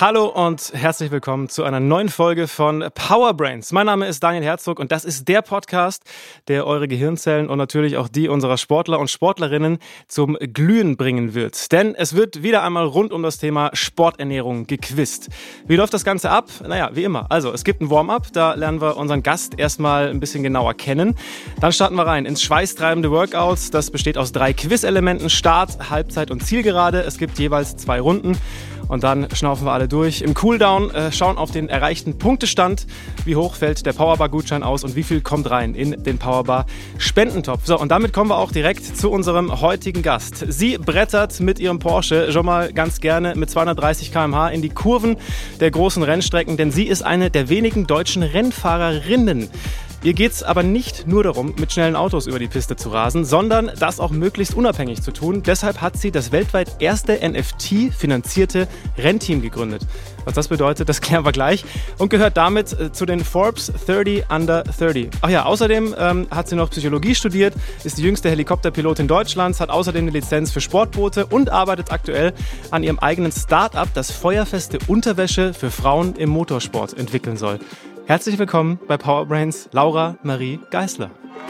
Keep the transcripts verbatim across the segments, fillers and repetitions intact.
Hallo und herzlich willkommen zu einer neuen Folge von Powerbrains. Mein Name ist Daniel Herzog und das ist der Podcast, der eure Gehirnzellen und natürlich auch die unserer Sportler und Sportlerinnen zum Glühen bringen wird. Denn es wird wieder einmal rund um das Thema Sporternährung gequizt. Wie läuft das Ganze ab? Naja, wie immer. Also, es gibt ein Warm-up, da lernen wir unseren Gast erstmal ein bisschen genauer kennen. Dann starten wir rein ins schweißtreibende Workout. Das besteht aus drei Quiz-Elementen: Start, Halbzeit und Zielgerade. Es gibt jeweils zwei Runden. Und dann schnaufen wir alle durch. Im Cooldown äh, schauen auf den erreichten Punktestand, wie hoch fällt der Powerbar-Gutschein aus und wie viel kommt rein in den Powerbar-Spendentopf. So, und damit kommen wir auch direkt zu unserem heutigen Gast. Sie brettert mit ihrem Porsche schon mal ganz gerne mit zweihundertdreißig Kilometer pro Stunde in die Kurven der großen Rennstrecken, denn sie ist eine der wenigen deutschen Rennfahrerinnen. Ihr geht es aber nicht nur darum, mit schnellen Autos über die Piste zu rasen, sondern das auch möglichst unabhängig zu tun. Deshalb hat sie das weltweit erste N F T-finanzierte Rennteam gegründet. Was das bedeutet, das klären wir gleich. Und gehört damit äh, zu den Forbes dreißig Under dreißig. Ach ja, außerdem ähm, hat sie noch Psychologie studiert, ist die jüngste Helikopterpilotin Deutschlands, hat außerdem eine Lizenz für Sportboote und arbeitet aktuell an ihrem eigenen Start-up, das feuerfeste Unterwäsche für Frauen im Motorsport entwickeln soll. Herzlich willkommen bei Powerbrains, Laura Marie Geisler.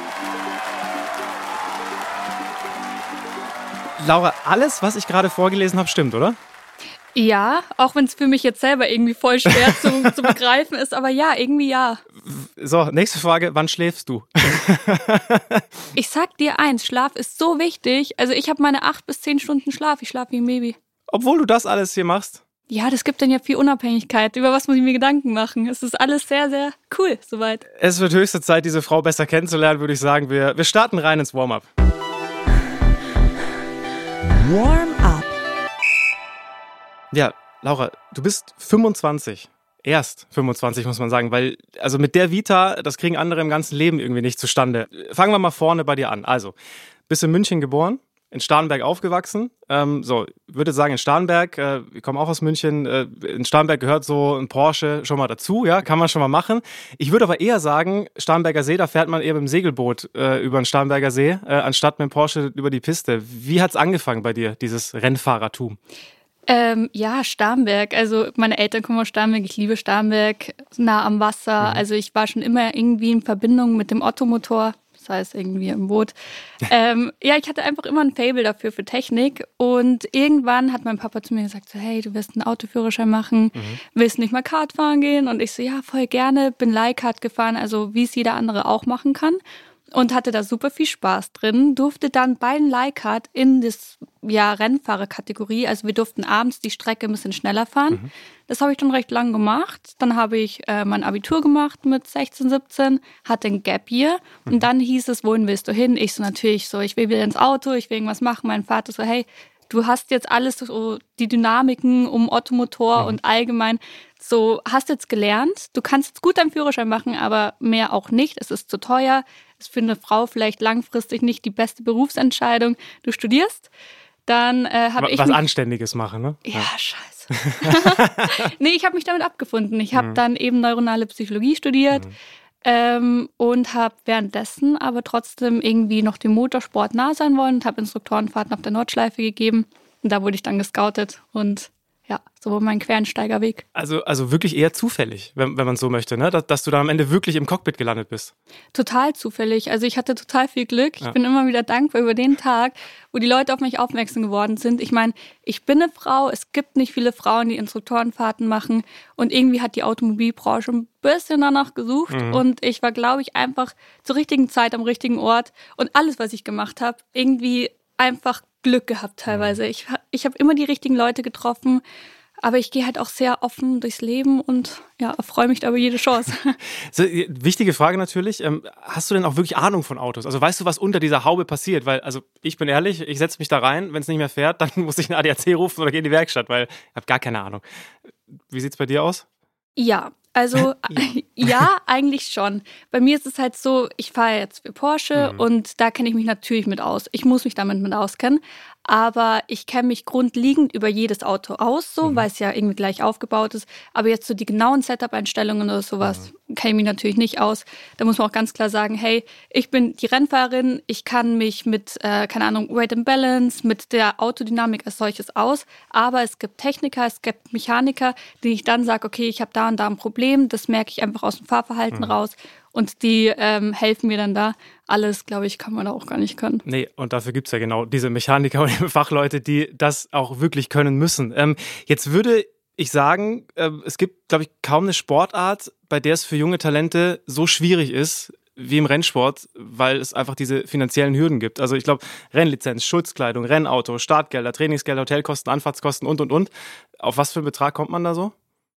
Laura, alles, was ich gerade vorgelesen habe, stimmt, oder? Ja, auch wenn es für mich jetzt selber irgendwie voll schwer zu, zu begreifen ist, aber ja, irgendwie ja. So, nächste Frage, wann schläfst du? Ich sag dir eins, Schlaf ist so wichtig. Also ich habe meine acht bis zehn Stunden Schlaf, ich schlafe wie ein Baby. Obwohl du das alles hier machst? Ja, das gibt dann ja viel Unabhängigkeit. Über was muss ich mir Gedanken machen? Es ist alles sehr, sehr cool soweit. Es wird höchste Zeit, diese Frau besser kennenzulernen, würde ich sagen. Wir, wir starten rein ins Warm-up. Warm-up. Ja, Laura, du bist fünfundzwanzig. Erst fünfundzwanzig, muss man sagen, weil also mit der Vita, das kriegen andere im ganzen Leben irgendwie nicht zustande. Fangen wir mal vorne bei dir an. Also, bist in München geboren? In Starnberg aufgewachsen. Ähm, so, ich würde sagen, in Starnberg, äh, wir kommen auch aus München, äh, in Starnberg gehört so ein Porsche schon mal dazu, ja, kann man schon mal machen. Ich würde aber eher sagen, Starnberger See, da fährt man eher mit dem Segelboot äh, über den Starnberger See, äh, anstatt mit dem Porsche über die Piste. Wie hat's angefangen bei dir, dieses Rennfahrertum? Ähm, ja, Starnberg. Also meine Eltern kommen aus Starnberg, ich liebe Starnberg, nah am Wasser. Mhm. Also ich war schon immer irgendwie in Verbindung mit dem Ottomotor. Das heißt irgendwie im Boot. ähm, ja, ich hatte einfach immer ein Faible dafür, für Technik. Und irgendwann hat mein Papa zu mir gesagt, so, hey, du wirst einen Autoführerschein machen, mhm. willst nicht mal Kart fahren gehen? Und ich so, ja, voll gerne, bin Leihkart gefahren, also wie es jeder andere auch machen kann. Und hatte da super viel Spaß drin, durfte dann bei den Leihkart in das ja, Rennfahrerkategorie, also wir durften abends die Strecke ein bisschen schneller fahren. Mhm. Das habe ich dann recht lang gemacht. Dann habe ich äh, mein Abitur gemacht mit sechzehn, siebzehn, hatte ein Gap Year. Mhm. Und dann hieß es, wohin willst du hin? Ich so natürlich so, ich will wieder ins Auto, ich will irgendwas machen. Mein Vater so, hey, du hast jetzt alles, so die Dynamiken um Ottomotor mhm. und allgemein, so hast jetzt gelernt. Du kannst jetzt gut deinen Führerschein machen, aber mehr auch nicht. Es ist zu teuer. Ist für eine Frau vielleicht langfristig nicht die beste Berufsentscheidung. Du studierst, dann äh, habe ich was mich, Anständiges machen, ne? Ja, ja. Scheiße. Nee, ich habe mich damit abgefunden. Ich habe mhm. dann eben neuronale Psychologie studiert. Mhm. Ähm, und habe währenddessen aber trotzdem irgendwie noch dem Motorsport nah sein wollen und habe Instruktorenfahrten auf der Nordschleife gegeben. Und da wurde ich dann gescoutet und ja, so war mein Quereinsteigerweg. Also, also wirklich eher zufällig, wenn, wenn man so möchte, ne? Dass, dass du dann am Ende wirklich im Cockpit gelandet bist. Total zufällig. Also ich hatte total viel Glück. Ich ja. bin immer wieder dankbar über den Tag, wo die Leute auf mich aufmerksam geworden sind. Ich meine, ich bin eine Frau, es gibt nicht viele Frauen, die Instruktorenfahrten machen und irgendwie hat die Automobilbranche ein bisschen danach gesucht mhm. und ich war, glaube ich, einfach zur richtigen Zeit am richtigen Ort und alles, was ich gemacht habe, irgendwie einfach Glück gehabt teilweise. Ich, ich habe immer die richtigen Leute getroffen, aber ich gehe halt auch sehr offen durchs Leben und ja, freue mich da über jede Chance. So, wichtige Frage natürlich, ähm, hast du denn auch wirklich Ahnung von Autos? Also weißt du, was unter dieser Haube passiert? Weil, also ich bin ehrlich, ich setze mich da rein, wenn es nicht mehr fährt, dann muss ich einen A D A C rufen oder gehe in die Werkstatt, weil ich habe gar keine Ahnung. Wie sieht's bei dir aus? Ja, also ja. ja, eigentlich schon. Bei mir ist es halt so, ich fahre jetzt für Porsche mhm. und da kenne ich mich natürlich mit aus. Ich muss mich damit mit auskennen, aber ich kenne mich grundlegend über jedes Auto aus, so, mhm. weil es ja irgendwie gleich aufgebaut ist. Aber jetzt so die genauen Setup-Einstellungen oder sowas mhm. kenne ich mich natürlich nicht aus. Da muss man auch ganz klar sagen, hey, ich bin die Rennfahrerin, ich kann mich mit, äh, keine Ahnung, Weight and Balance, mit der Autodynamik als solches aus, aber es gibt Techniker, es gibt Mechaniker, die ich dann sage, okay, ich habe da und da ein Problem, das merke ich einfach aus dem Fahrverhalten mhm. raus. Und die ähm, helfen mir dann da. Alles, glaube ich, kann man da auch gar nicht können. Nee, und dafür gibt es ja genau diese Mechaniker und Fachleute, die das auch wirklich können müssen. Ähm, jetzt würde ich sagen, äh, es gibt, glaube ich, kaum eine Sportart, bei der es für junge Talente so schwierig ist wie im Rennsport, weil es einfach diese finanziellen Hürden gibt. Also ich glaube, Rennlizenz, Schutzkleidung, Rennauto, Startgelder, Trainingsgelder, Hotelkosten, Anfahrtskosten und, und, und. Auf was für einen Betrag kommt man da so?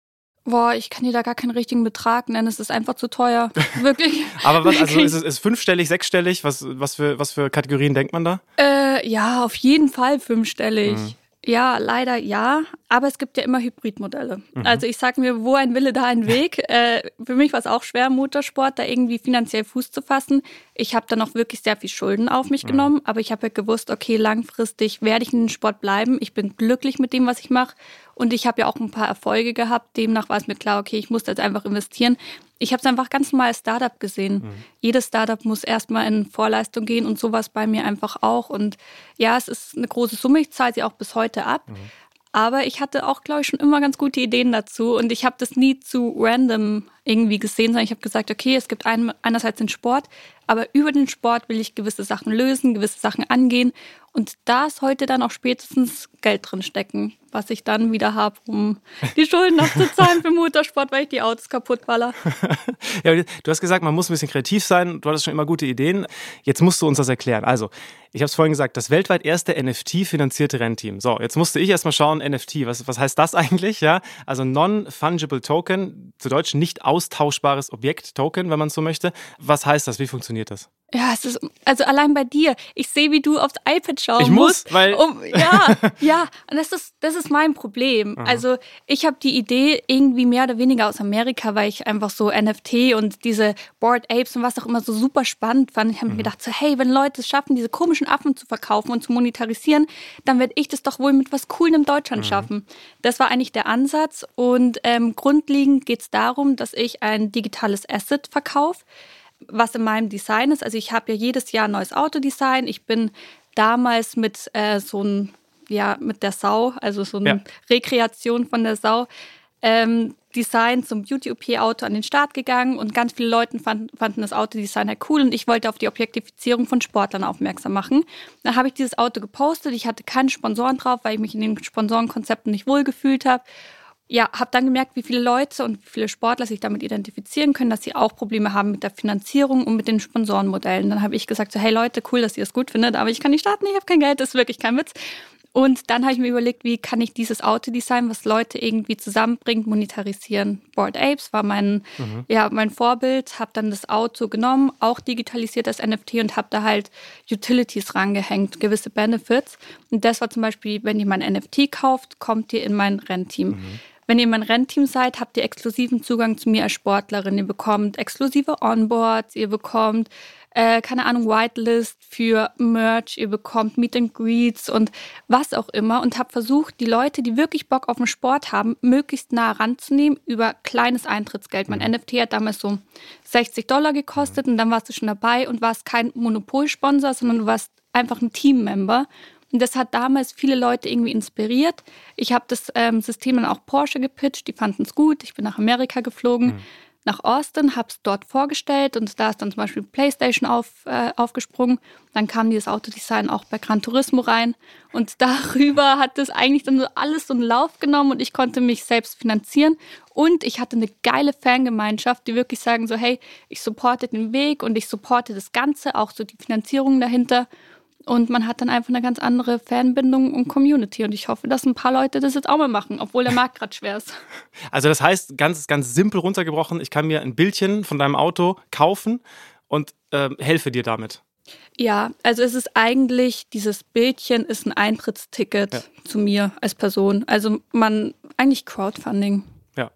Boah, ich kann dir da gar keinen richtigen Betrag nennen, es ist einfach zu teuer, wirklich. Aber was, also ist es ist fünfstellig, sechsstellig, was, was, für, was für Kategorien denkt man da? Äh, ja, auf jeden Fall fünfstellig. Mhm. Ja, leider ja, aber es gibt ja immer Hybridmodelle. Mhm. Also ich sag mir, wo ein Wille, da ein Weg. äh, für mich war es auch schwer, Motorsport, da irgendwie finanziell Fuß zu fassen. Ich habe dann auch wirklich sehr viel Schulden auf mich mhm. genommen, aber ich habe ja gewusst, okay, langfristig werde ich in den Sport bleiben. Ich bin glücklich mit dem, was ich mache. Und ich habe ja auch ein paar Erfolge gehabt. Demnach war es mir klar, okay, ich muss jetzt einfach investieren. Ich habe es einfach ganz normal als Startup gesehen. Mhm. Jedes Startup muss erstmal in Vorleistung gehen und sowas bei mir einfach auch. Und ja, es ist eine große Summe, ich zahle sie auch bis heute ab. Mhm. Aber ich hatte auch, glaube ich, schon immer ganz gute Ideen dazu. Und ich habe das nie zu random irgendwie gesehen, sondern ich habe gesagt, okay, es gibt ein, einerseits den Sport, aber über den Sport will ich gewisse Sachen lösen, gewisse Sachen angehen. Und da ist heute dann auch spätestens Geld drin stecken, was ich dann wieder habe, um die Schulden abzuzahlen für Motorsport, weil ich die Autos kaputt baller. Ja, du hast gesagt, man muss ein bisschen kreativ sein. Du hattest schon immer gute Ideen. Jetzt musst du uns das erklären. Also, ich habe es vorhin gesagt, das weltweit erste N F T-finanzierte Rennteam. So, jetzt musste ich erstmal schauen, N F T, was, was heißt das eigentlich? Ja, also Non-Fungible Token, zu Deutsch nicht austauschbares Objekt-Token, wenn man es so möchte. Was heißt das? Wie funktioniert das? Ja, es ist, also allein bei dir. Ich sehe, wie du aufs iPad schauen ich muss, musst. Weil um, ja, ja. Und das ist, das ist mein Problem. Aha. Also ich habe die Idee irgendwie mehr oder weniger aus Amerika, weil ich einfach so N F T und diese Bored Apes und was auch immer so super spannend fand. Ich habe mhm. mir gedacht, so, hey, wenn Leute es schaffen, diese komischen Affen zu verkaufen und zu monetarisieren, dann werde ich das doch wohl mit was Coolem in Deutschland mhm. schaffen. Das war eigentlich der Ansatz. Und ähm, grundlegend geht es darum, dass ich ein digitales Asset verkaufe, was in meinem Design ist. Also ich habe ja jedes Jahr ein neues Autodesign. Ich bin damals mit äh, so ein, ja, mit der Sau, also so eine ja. Rekreation von der Sau, ähm, Design zum Beauty-O P-Auto an den Start gegangen und ganz viele Leute fanden, fanden das Autodesign halt cool und ich wollte auf die Objektifizierung von Sportlern aufmerksam machen. Dann habe ich dieses Auto gepostet. Ich hatte keine Sponsoren drauf, weil ich mich in den Sponsorenkonzepten nicht wohlgefühlt habe. Ja, habe dann gemerkt, wie viele Leute und wie viele Sportler sich damit identifizieren können, dass sie auch Probleme haben mit der Finanzierung und mit den Sponsorenmodellen. Dann habe ich gesagt, so, hey Leute, cool, dass ihr es gut findet, aber ich kann nicht starten, ich habe kein Geld, das ist wirklich kein Witz. Und dann habe ich mir überlegt, wie kann ich dieses Autodesign, was Leute irgendwie zusammenbringt, monetarisieren. Bored Apes war mein, mhm. ja, mein Vorbild, habe dann das Auto genommen, auch digitalisiert als N F T und habe da halt Utilities rangehängt, gewisse Benefits. Und das war zum Beispiel, wenn ihr mein N F T kauft, kommt ihr in mein Rennteam. Mhm. Wenn ihr mein Rennteam seid, habt ihr exklusiven Zugang zu mir als Sportlerin. Ihr bekommt exklusive Onboards, ihr bekommt, äh, keine Ahnung, Whitelist für Merch, ihr bekommt Meet and Greets und was auch immer. Und habt versucht, die Leute, die wirklich Bock auf den Sport haben, möglichst nah ranzunehmen über kleines Eintrittsgeld. Mein mhm. N F T hat damals so sechzig Dollar gekostet mhm. und dann warst du schon dabei und warst kein Monopolsponsor, sondern du warst einfach ein Teammember. Und das hat damals viele Leute irgendwie inspiriert. Ich habe das ähm, System dann auch Porsche gepitcht, die fanden es gut. Ich bin nach Amerika geflogen, mhm. nach Austin, habe es dort vorgestellt und da ist dann zum Beispiel PlayStation auf, äh, aufgesprungen. Dann kam dieses Autodesign auch bei Gran Turismo rein und darüber hat das eigentlich dann so alles so einen Lauf genommen und ich konnte mich selbst finanzieren. Und ich hatte eine geile Fangemeinschaft, die wirklich sagen so, hey, ich supporte den Weg und ich supporte das Ganze, auch so die Finanzierung dahinter. Und man hat dann einfach eine ganz andere Fanbindung und Community. Und ich hoffe, dass ein paar Leute das jetzt auch mal machen, obwohl der Markt gerade schwer ist. Also das heißt, ganz, ganz simpel runtergebrochen, ich kann mir ein Bildchen von deinem Auto kaufen und äh, helfe dir damit. Ja, also es ist eigentlich, dieses Bildchen ist ein Eintrittsticket ja. zu mir als Person. Also man, eigentlich Crowdfunding.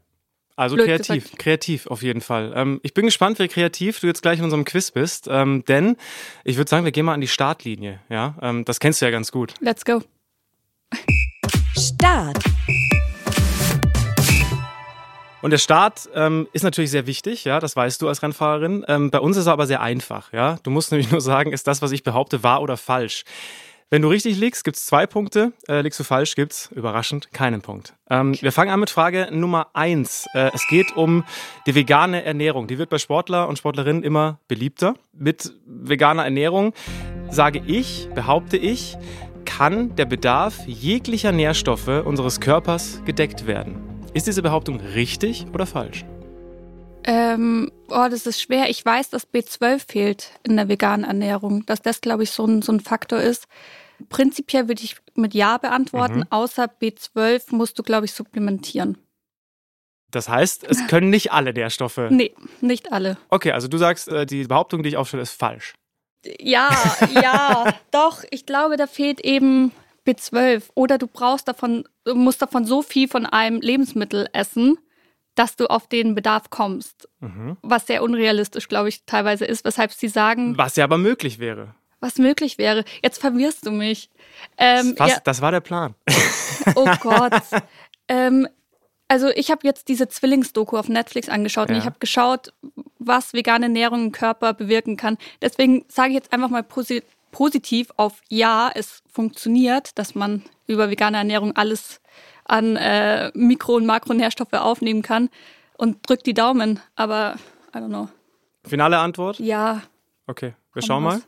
Also Blöd kreativ, gesagt. kreativ auf jeden Fall. Ähm, ich bin gespannt, wie kreativ du jetzt gleich in unserem Quiz bist, ähm, denn ich würde sagen, wir gehen mal an die Startlinie. Ja, ähm, das kennst du ja ganz gut. Let's go. Start. Und der Start ähm, ist natürlich sehr wichtig, ja, das weißt du als Rennfahrerin. Ähm, bei uns ist er aber sehr einfach, ja. Du musst nämlich nur sagen, ist das, was ich behaupte, wahr oder falsch. Wenn du richtig liegst, gibt's zwei Punkte. Äh, liegst du falsch, gibt's, überraschend, keinen Punkt. Ähm, wir fangen an mit Frage Nummer eins. Äh, es geht um die vegane Ernährung. Die wird bei Sportler und Sportlerinnen immer beliebter. Mit veganer Ernährung, sage ich, behaupte ich, kann der Bedarf jeglicher Nährstoffe unseres Körpers gedeckt werden. Ist diese Behauptung richtig oder falsch? Ähm, oh, das ist schwer. Ich weiß, dass B zwölf fehlt in der veganen Ernährung. Dass das, glaube ich, so ein, so ein Faktor ist. Prinzipiell würde ich mit Ja beantworten. Mhm. Außer B zwölf musst du, glaube ich, supplementieren. Das heißt, es können nicht alle Nährstoffe... Nee, nicht alle. Okay, also du sagst, die Behauptung, die ich aufstelle, ist falsch. Ja, ja, doch. Ich glaube, da fehlt eben B zwölf. Oder du brauchst davon, du musst davon so viel von einem Lebensmittel essen, dass du auf den Bedarf kommst. Mhm. Was sehr unrealistisch, glaube ich, teilweise ist, weshalb sie sagen... Was ja aber möglich wäre. Was möglich wäre. Jetzt verwirrst du mich. Ähm, Fast, ja. Das war der Plan. Oh Gott. ähm, also ich habe jetzt diese Zwillingsdoku auf Netflix angeschaut ja. und ich habe geschaut, was vegane Ernährung im Körper bewirken kann. Deswegen sage ich jetzt einfach mal posi- positiv auf Ja, es funktioniert, dass man über vegane Ernährung alles an äh, Mikro- und Makronährstoffe aufnehmen kann und drück die Daumen. Aber, I don't know. Finale Antwort? Ja. Okay, wir schauen mal.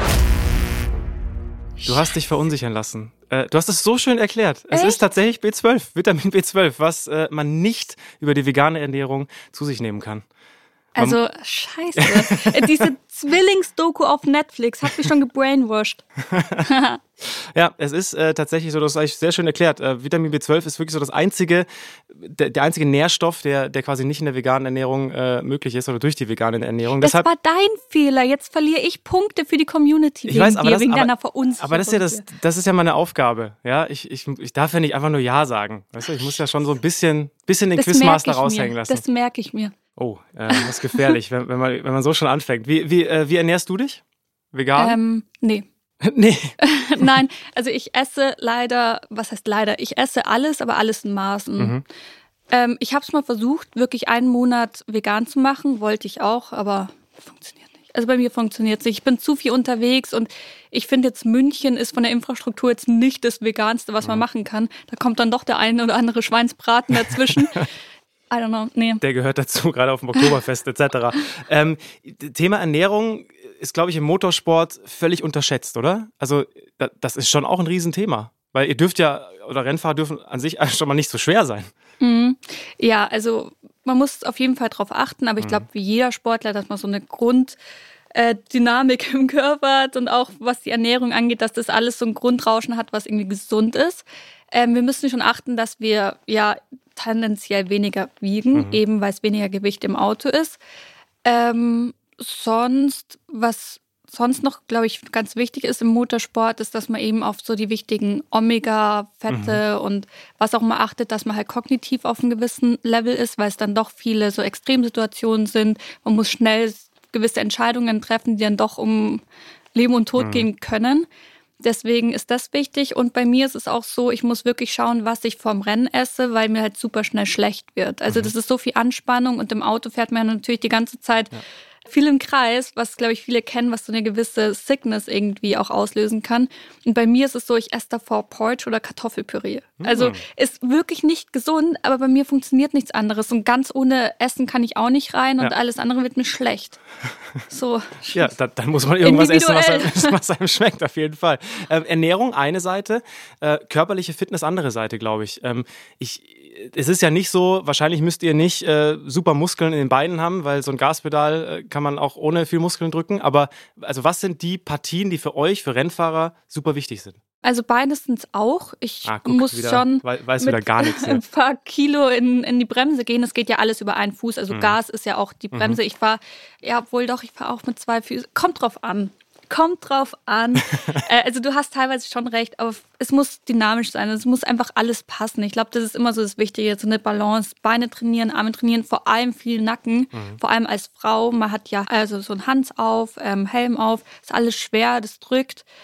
Du hast dich verunsichern lassen. Äh, du hast es so schön erklärt. Es Echt? ist tatsächlich B zwölf, Vitamin B zwölf, was äh, man nicht über die vegane Ernährung zu sich nehmen kann. Also, scheiße. Diese Zwillingsdoku auf Netflix hat mich schon gebrainwashed. Ja, es ist äh, tatsächlich so, das habe ich sehr schön erklärt. Äh, Vitamin B zwölf ist wirklich so das einzige, der, der einzige Nährstoff, der, der quasi nicht in der veganen Ernährung äh, möglich ist oder durch die vegane Ernährung. Das Deshalb, war dein Fehler. Jetzt verliere ich Punkte für die Community ich wegen weiß, aber dir, das, wegen aber, deiner Verunsicherung. Aber das ist ja das, das ist ja meine Aufgabe. Ja, ich, ich, ich darf ja nicht einfach nur Ja sagen. Weißt du, ich muss ja schon so ein bisschen, bisschen den das Quizmaster merke ich raushängen mir. lassen. Das merke ich mir. Oh, äh, das ist gefährlich, wenn, wenn, man, wenn man so schon anfängt. Wie, wie, äh, wie ernährst du dich? Vegan? Ähm, nee. Nee. Nein, also ich esse leider, was heißt leider? Ich esse alles, aber alles in Maßen. Mhm. Ähm, ich habe es mal versucht, wirklich einen Monat vegan zu machen, wollte ich auch, aber funktioniert nicht. Also bei mir funktioniert es nicht. Ich bin zu viel unterwegs und ich finde jetzt München ist von der Infrastruktur jetzt nicht das Veganste, was man machen kann. Da kommt dann doch der eine oder andere Schweinsbraten dazwischen. I don't know, nee. Der gehört dazu, gerade auf dem Oktoberfest et cetera. ähm, Thema Ernährung ist, glaube ich, im Motorsport völlig unterschätzt, oder? Also das ist schon auch ein Riesenthema. Weil ihr dürft ja, oder Rennfahrer dürfen an sich schon mal nicht so schwer sein. Mhm. Ja, also man muss auf jeden Fall drauf achten, aber ich glaube, wie jeder Sportler, dass man so eine Grunddynamik im Körper hat und auch was die Ernährung angeht, dass das alles so ein Grundrauschen hat, was irgendwie gesund ist. Ähm, wir müssen schon achten, dass wir ja tendenziell weniger wiegen, mhm. eben weil es weniger Gewicht im Auto ist. Ähm, sonst, was sonst noch, glaube ich, ganz wichtig ist im Motorsport, ist, dass man eben auf so die wichtigen Omega-Fette mhm. und was auch mal achtet, dass man halt kognitiv auf einem gewissen Level ist, weil es dann doch viele so Extremsituationen sind. Man muss schnell gewisse Entscheidungen treffen, die dann doch um Leben und Tod mhm. gehen können. Deswegen ist das wichtig und bei mir ist es auch so, ich muss wirklich schauen, was ich vorm Rennen esse, weil mir halt super schnell schlecht wird. Also das ist so viel Anspannung und im Auto fährt man natürlich die ganze Zeit ja. viel im Kreis, was glaube ich viele kennen, was so eine gewisse Sickness irgendwie auch auslösen kann. Und bei mir ist es so, ich esse davor Porridge oder Kartoffelpüree. Also ist wirklich nicht gesund, aber bei mir funktioniert nichts anderes und ganz ohne Essen kann ich auch nicht rein und ja. alles andere wird mir schlecht. So. Ja, da, dann muss man irgendwas essen, was einem, was einem schmeckt, auf jeden Fall. Ähm, Ernährung eine Seite, äh, körperliche Fitness andere Seite, glaube ich. Ähm, ich. Es ist ja nicht so, wahrscheinlich müsst ihr nicht äh, super Muskeln in den Beinen haben, weil so ein Gaspedal äh, kann man auch ohne viel Muskeln drücken. Aber also was sind die Partien, die für euch, für Rennfahrer, super wichtig sind? Also beides sind es auch. Ich ah, guck, muss wieder, schon weiß mit wieder gar nichts, ein paar Kilo in, in die Bremse gehen. Es geht ja alles über einen Fuß. Also mhm. Gas ist ja auch die Bremse. Mhm. Ich fahre, ja, obwohl doch, ich fahre auch mit zwei Füßen. Kommt drauf an. Kommt drauf an. äh, also du hast teilweise schon recht, aber es muss dynamisch sein. Es muss einfach alles passen. Ich glaube, das ist immer so das Wichtige. So eine Balance. Beine trainieren, Arme trainieren, vor allem viel Nacken. Mhm. Vor allem als Frau. Man hat ja also so ein Hans auf, ähm, Helm auf. Ist alles schwer, das drückt.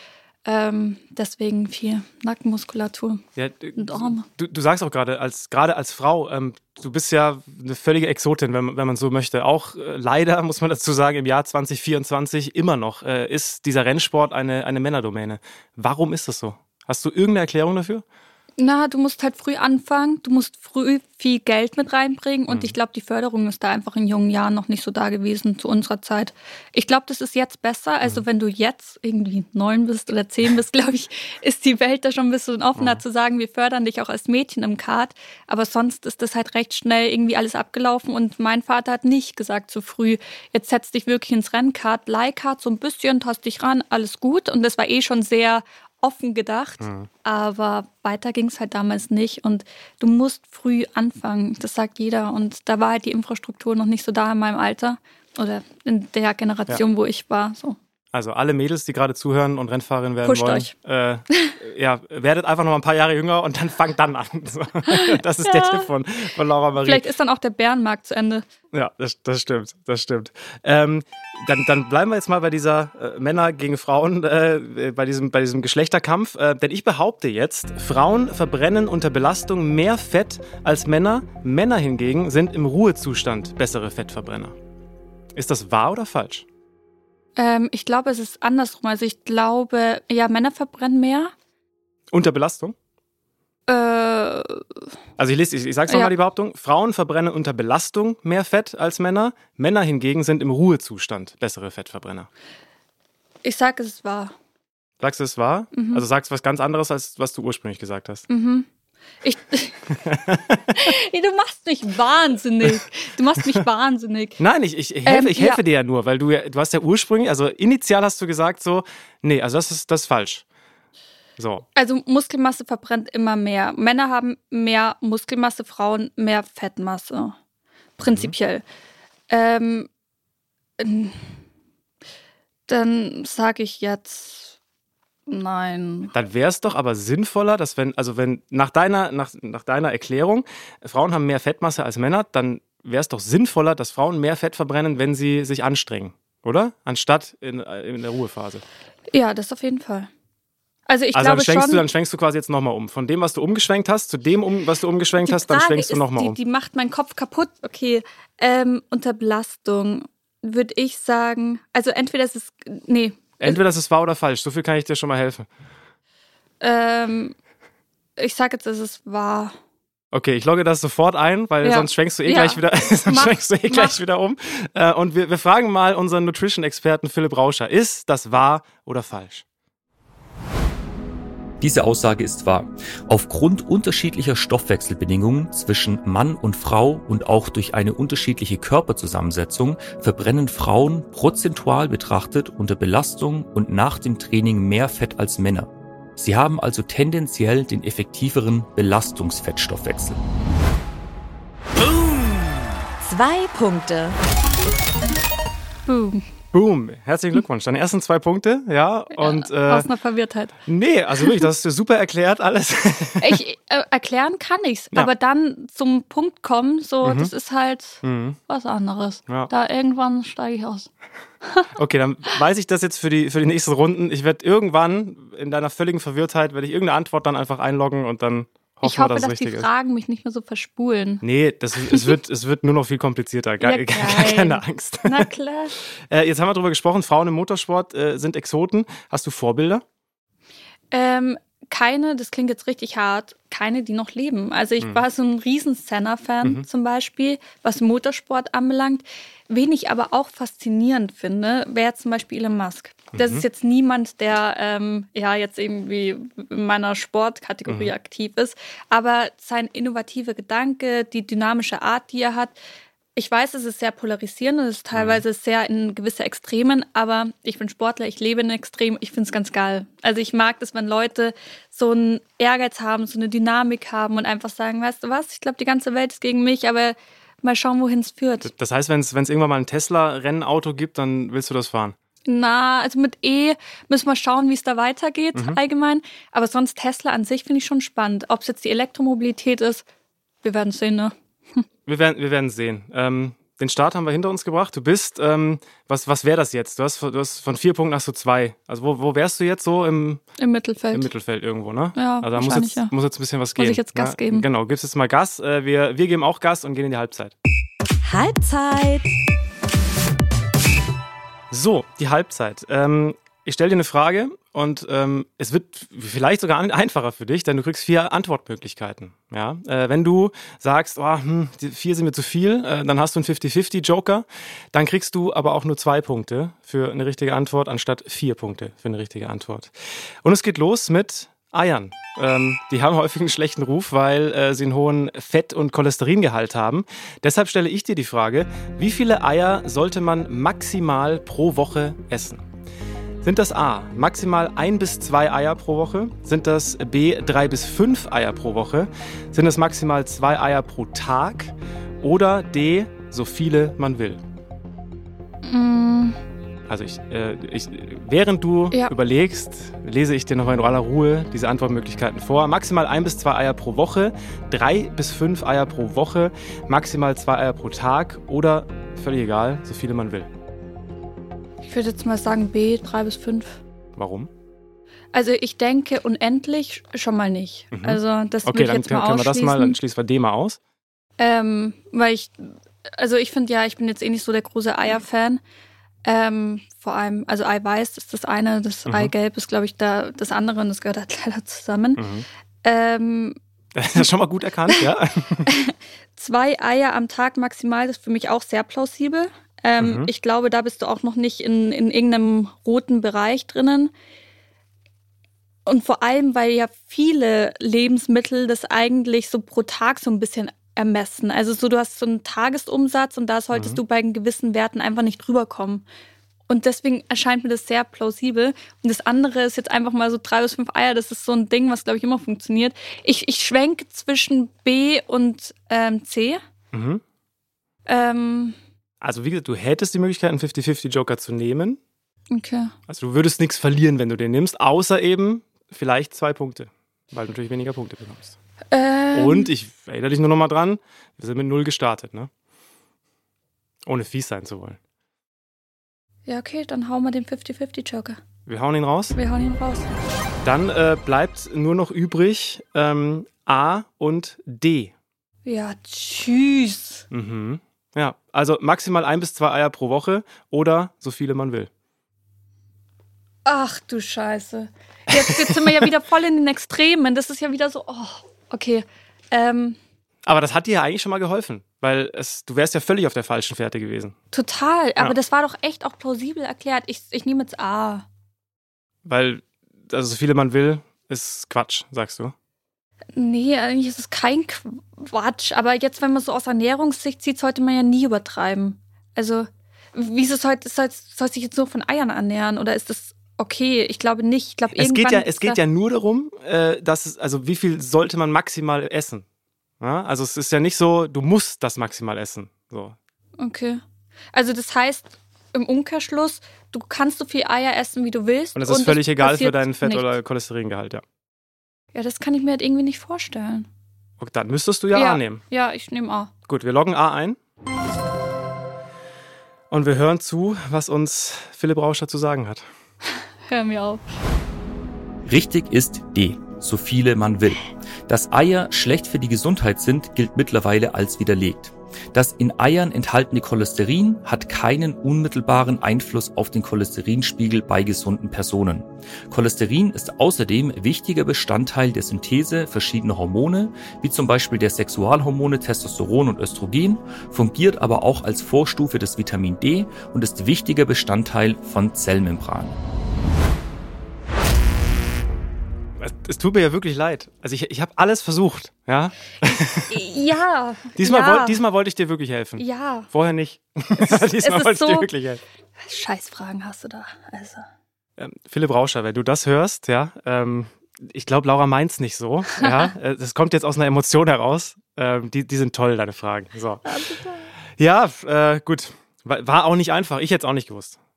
Ähm, deswegen viel Nackenmuskulatur Ja, und Arme. du, du sagst auch gerade, als, gerade als Frau, ähm, du bist ja eine völlige Exotin, wenn, man- wenn man so möchte. Auch äh, leider, muss man dazu sagen, im Jahr zwanzig vierundzwanzig immer noch äh, ist dieser Rennsport eine, eine Männerdomäne. Warum ist das so? Hast du irgendeine Erklärung dafür? Na, du musst halt früh anfangen, du musst früh viel Geld mit reinbringen und Mhm. ich glaube, die Förderung ist da einfach in jungen Jahren noch nicht so da gewesen zu unserer Zeit. Ich glaube, das ist jetzt besser. Also Mhm. wenn du jetzt irgendwie neun bist oder zehn bist, glaube ich, ist die Welt da schon ein bisschen offener Mhm. zu sagen, wir fördern dich auch als Mädchen im Kart. Aber sonst ist das halt recht schnell irgendwie alles abgelaufen und mein Vater hat nicht gesagt so früh, jetzt setz dich wirklich ins Rennkart, Leihkart so ein bisschen, tast dich ran, alles gut. Und das war eh schon sehr offen gedacht, Mhm. aber weiter ging es halt damals nicht und du musst früh anfangen, das sagt jeder und da war halt die Infrastruktur noch nicht so da in meinem Alter oder in der Generation, wo ich war. So. Also alle Mädels, die gerade zuhören und Rennfahrerin werden Pusht wollen, euch. Äh, ja, werdet einfach noch mal ein paar Jahre jünger und dann fangt dann an. So. Das ist der Ja. Tipp von, von Laura Marie. Vielleicht ist dann auch der Bärenmarkt zu Ende. Ja, das, das stimmt, das stimmt. Ähm, dann, dann bleiben wir jetzt mal bei dieser äh, Männer gegen Frauen, äh, bei, diesem, bei diesem Geschlechterkampf. Äh, denn ich behaupte jetzt, Frauen verbrennen unter Belastung mehr Fett als Männer. Männer hingegen sind im Ruhezustand bessere Fettverbrenner. Ist das wahr oder falsch? Ähm, ich glaube, es ist andersrum. Also ich glaube, ja, Männer verbrennen mehr. Unter Belastung? Äh, Also ich, lese, ich, ich sag's nochmal Ja. die Behauptung. Frauen verbrennen unter Belastung mehr Fett als Männer. Männer hingegen sind im Ruhezustand bessere Fettverbrenner. ich sage, es ist wahr. Sagst du, es wahr? Mhm. Also sagst was ganz anderes, als was du ursprünglich gesagt hast. Mhm. Ich, Ey, du machst mich wahnsinnig. Du machst mich wahnsinnig. Nein, ich, ich, ich helfe, Ähm, ich helfe ja. dir ja nur, weil du ja, du hast ja ursprünglich, also initial hast du gesagt so, nee, also das ist, das ist falsch. So. Also Muskelmasse verbrennt immer mehr. Männer haben mehr Muskelmasse, Frauen mehr Fettmasse. Prinzipiell. Ähm, ähm, dann sage ich jetzt nein. Dann wäre es doch aber sinnvoller, dass wenn, also wenn nach deiner, nach, nach deiner Erklärung, Frauen haben mehr Fettmasse als Männer, dann wäre es doch sinnvoller, dass Frauen mehr Fett verbrennen, wenn sie sich anstrengen, oder? Anstatt in, in der Ruhephase. Ja, das auf jeden Fall. Also ich Also dann glaube schwenkst, schon. du, dann schwenkst du quasi jetzt nochmal um. Von dem, was du umgeschwenkt hast, zu dem, um, was du umgeschwenkt die hast, dann Frage schwenkst du ist, nochmal die, um. die macht meinen Kopf kaputt. Okay, ähm, unter Belastung würde ich sagen, also entweder ist es, nee, Entweder das ist wahr oder falsch. So viel kann ich dir schon mal helfen. ähm, ich sage jetzt, es ist wahr. Okay, ich logge das sofort ein, weil Ja. sonst schwenkst du eh Ja. gleich wieder, sonst Mach, schwenkst du eh mach. gleich wieder um. Äh, Und wir, wir fragen mal unseren Nutrition-Experten Philipp Rauscher. Ist das wahr oder falsch? Diese Aussage ist wahr. Aufgrund unterschiedlicher Stoffwechselbedingungen zwischen Mann und Frau und auch durch eine unterschiedliche Körperzusammensetzung verbrennen Frauen prozentual betrachtet unter Belastung und nach dem Training mehr Fett als Männer. Sie haben also tendenziell den effektiveren Belastungsfettstoffwechsel. Zwei Punkte. Boom. Boom, herzlichen Glückwunsch. Deine ersten zwei Punkte, ja. Und äh, Aus einer Verwirrtheit. nee, also wirklich, das hast du super erklärt alles. Ich, äh, erklären kann ich's, Ja. aber dann zum Punkt kommen, so, Mhm. das ist halt Mhm. was anderes. Ja. Da irgendwann steige ich aus. Okay, dann weiß ich das jetzt für die, für die nächsten Runden. Ich werde irgendwann in deiner völligen Verwirrtheit, werde ich irgendeine Antwort dann einfach einloggen und dann hoffen Ich wir, hoffe, dass es dass die richtig ist. Fragen mich nicht mehr so verspulen. Nee, das, es, wird, es wird nur noch viel komplizierter. Gar, Ja, gar geil. keine Angst. Na klar. Äh, jetzt haben wir darüber gesprochen, Frauen im Motorsport äh, sind Exoten. Hast du Vorbilder? Ähm, keine, das klingt jetzt richtig hart, keine, die noch leben. Also ich Mhm. war so ein riesen Senna-Fan Mhm. zum Beispiel, was Motorsport anbelangt. Wen ich aber auch faszinierend finde, wäre zum Beispiel Elon Musk. Das Mhm. ist jetzt niemand, der ähm, ja jetzt irgendwie in meiner Sportkategorie Mhm. aktiv ist, aber sein innovativer Gedanke, die dynamische Art, die er hat, ich weiß, es ist sehr polarisierend und es ist teilweise sehr in gewisse Extremen, aber ich bin Sportler, ich lebe in Extremen, ich finde es ganz geil. Also ich mag das, wenn Leute so einen Ehrgeiz haben, so eine Dynamik haben und einfach sagen, weißt du was, ich glaube, die ganze Welt ist gegen mich, aber mal schauen, wohin es führt. Das heißt, wenn es irgendwann mal ein Tesla-Rennauto gibt, dann willst du das fahren? Na, also mit E müssen wir schauen, wie es da weitergeht Mhm. allgemein. Aber sonst Tesla an sich finde ich schon spannend. Ob es jetzt die Elektromobilität ist, wir werden sehen, ne? Wir werden, wir werden sehen. Ähm, den Start haben wir hinter uns gebracht. Du bist, ähm, was, was wäre das jetzt? Du hast, du hast von vier Punkten hast du zwei. Also wo, wo wärst du jetzt so im, Im Mittelfeld? Im Mittelfeld irgendwo, ne? Ja, also da muss jetzt, ja. muss jetzt ein bisschen was gehen. Muss ich jetzt Gas ja? geben? Genau, gibst jetzt mal Gas. Äh, wir, wir geben auch Gas und gehen in die Halbzeit. Halbzeit. So, die Halbzeit. Ähm, ich stelle dir eine Frage und ähm, es wird vielleicht sogar einfacher für dich, denn du kriegst vier Antwortmöglichkeiten. Ja? Äh, wenn du sagst, oh, hm, die vier sind mir zu viel, äh, dann hast du einen fünfzig fünfzig Joker. Dann kriegst du aber auch nur zwei Punkte für eine richtige Antwort, anstatt vier Punkte für eine richtige Antwort. Und es geht los mit Eiern. Ähm, die haben häufig einen schlechten Ruf, weil äh, sie einen hohen Fett- und Cholesteringehalt haben. Deshalb stelle ich dir die Frage, wie viele Eier sollte man maximal pro Woche essen? Sind das A, maximal ein bis zwei Eier pro Woche? Sind das B, drei bis fünf Eier pro Woche? Sind das maximal zwei Eier pro Tag? Oder D, so viele man will? Mm. Also ich, äh, ich, während du ja. überlegst, lese ich dir noch in aller Ruhe diese Antwortmöglichkeiten vor. Maximal ein bis zwei Eier pro Woche, drei bis fünf Eier pro Woche, maximal zwei Eier pro Tag oder, völlig egal, so viele man will. Ich würde jetzt mal sagen B, drei bis fünf. Warum? Also ich denke unendlich schon mal nicht. Mhm. Also das okay, würde ich dann jetzt mal können wir das mal, dann schließen wir D mal aus. Ähm, weil ich, also ich finde ja, ich bin jetzt eh nicht so der große Eier-Fan. Ähm, vor allem, also Eiweiß ist das eine, das mhm. Eigelb ist, glaube ich, da das andere und das gehört halt leider zusammen. Mhm. Ähm, das ist schon mal gut erkannt, ja. Zwei Eier am Tag maximal, das ist für mich auch sehr plausibel. Ähm, mhm. Ich glaube, da bist du auch noch nicht in, in irgendeinem roten Bereich drinnen. Und vor allem, weil ja viele Lebensmittel das eigentlich so pro Tag so ein bisschen ermessen. Also so, du hast so einen Tagesumsatz und da solltest mhm. du bei gewissen Werten einfach nicht drüber kommen. Und deswegen erscheint mir das sehr plausibel. Und das andere ist jetzt einfach mal so drei bis fünf Eier. Das ist so ein Ding, was, glaube ich, immer funktioniert. Ich, ich schwenke zwischen B und ähm, C. Mhm. Ähm, also wie gesagt, du hättest die Möglichkeit, einen fünfzig fünfzig Joker zu nehmen. Okay. Also du würdest nichts verlieren, wenn du den nimmst, außer eben vielleicht zwei Punkte, weil du natürlich weniger Punkte bekommst. Ähm, Und ich erinnere dich nur noch mal dran, wir sind mit null gestartet, ne? Ohne fies sein zu wollen. Ja, okay, dann hauen wir den fünfzig fünfzig Joker. Wir hauen ihn raus? Wir hauen ihn raus. Dann äh, bleibt nur noch übrig ähm, A und D. Ja, tschüss. Mhm. Ja, also maximal ein bis zwei Eier pro Woche oder so viele man will. Ach du Scheiße. Jetzt, jetzt sind wir ja wieder voll in den Extremen. Das ist ja wieder so, oh, okay. Ähm, aber das hat dir ja eigentlich schon mal geholfen, weil es, du wärst ja völlig auf der falschen Fährte gewesen. Total, aber ja. das war doch echt auch plausibel erklärt. Ich, ich nehme jetzt A. Weil, also so viele man will, ist Quatsch, sagst du? Nee, eigentlich ist es kein Quatsch. Aber jetzt, wenn man so aus Ernährungssicht sieht, sollte man ja nie übertreiben. Also, wie ist es heute, soll es sich jetzt nur von Eiern ernähren oder ist das okay? Ich glaube nicht. Ich glaube, es irgendwann geht ja, es geht ja nur darum, äh, dass es, also wie viel sollte man maximal essen? Ja? Also es ist ja nicht so, du musst das maximal essen. So. Okay. Also das heißt, im Umkehrschluss, du kannst so viel Eier essen, wie du willst. Und es ist und völlig egal für deinen Fett- nicht. oder Cholesteringehalt, ja. Ja, das kann ich mir halt irgendwie nicht vorstellen. Okay, dann müsstest du ja, ja A nehmen. Ja, ich nehme A. Gut, wir loggen A ein. Und wir hören zu, was uns Philipp Rauscher zu sagen hat. Hör mir auf. Richtig ist D, so viele man will. Dass Eier schlecht für die Gesundheit sind, gilt mittlerweile als widerlegt. Das in Eiern enthaltene Cholesterin hat keinen unmittelbaren Einfluss auf den Cholesterinspiegel bei gesunden Personen. Cholesterin ist außerdem wichtiger Bestandteil der Synthese verschiedener Hormone, wie zum Beispiel der Sexualhormone Testosteron und Östrogen, fungiert aber auch als Vorstufe des Vitamin D und ist wichtiger Bestandteil von Zellmembranen. Es tut mir ja wirklich leid. Also ich, ich habe alles versucht, ja? Ja. diesmal, ja. Wollt, diesmal wollte ich dir wirklich helfen. Ja. Vorher nicht. Es, diesmal es wollte ich so, dir wirklich helfen. Scheißfragen hast du da. Also. Ähm, Philipp Rauscher, wenn du das hörst, ja, ähm, ich glaube, Laura meint's nicht so. Ja, das kommt jetzt aus einer Emotion heraus. Ähm, die, die sind toll, deine Fragen. So. Ja, äh, gut. War, war auch nicht einfach. Ich hätte es auch nicht gewusst.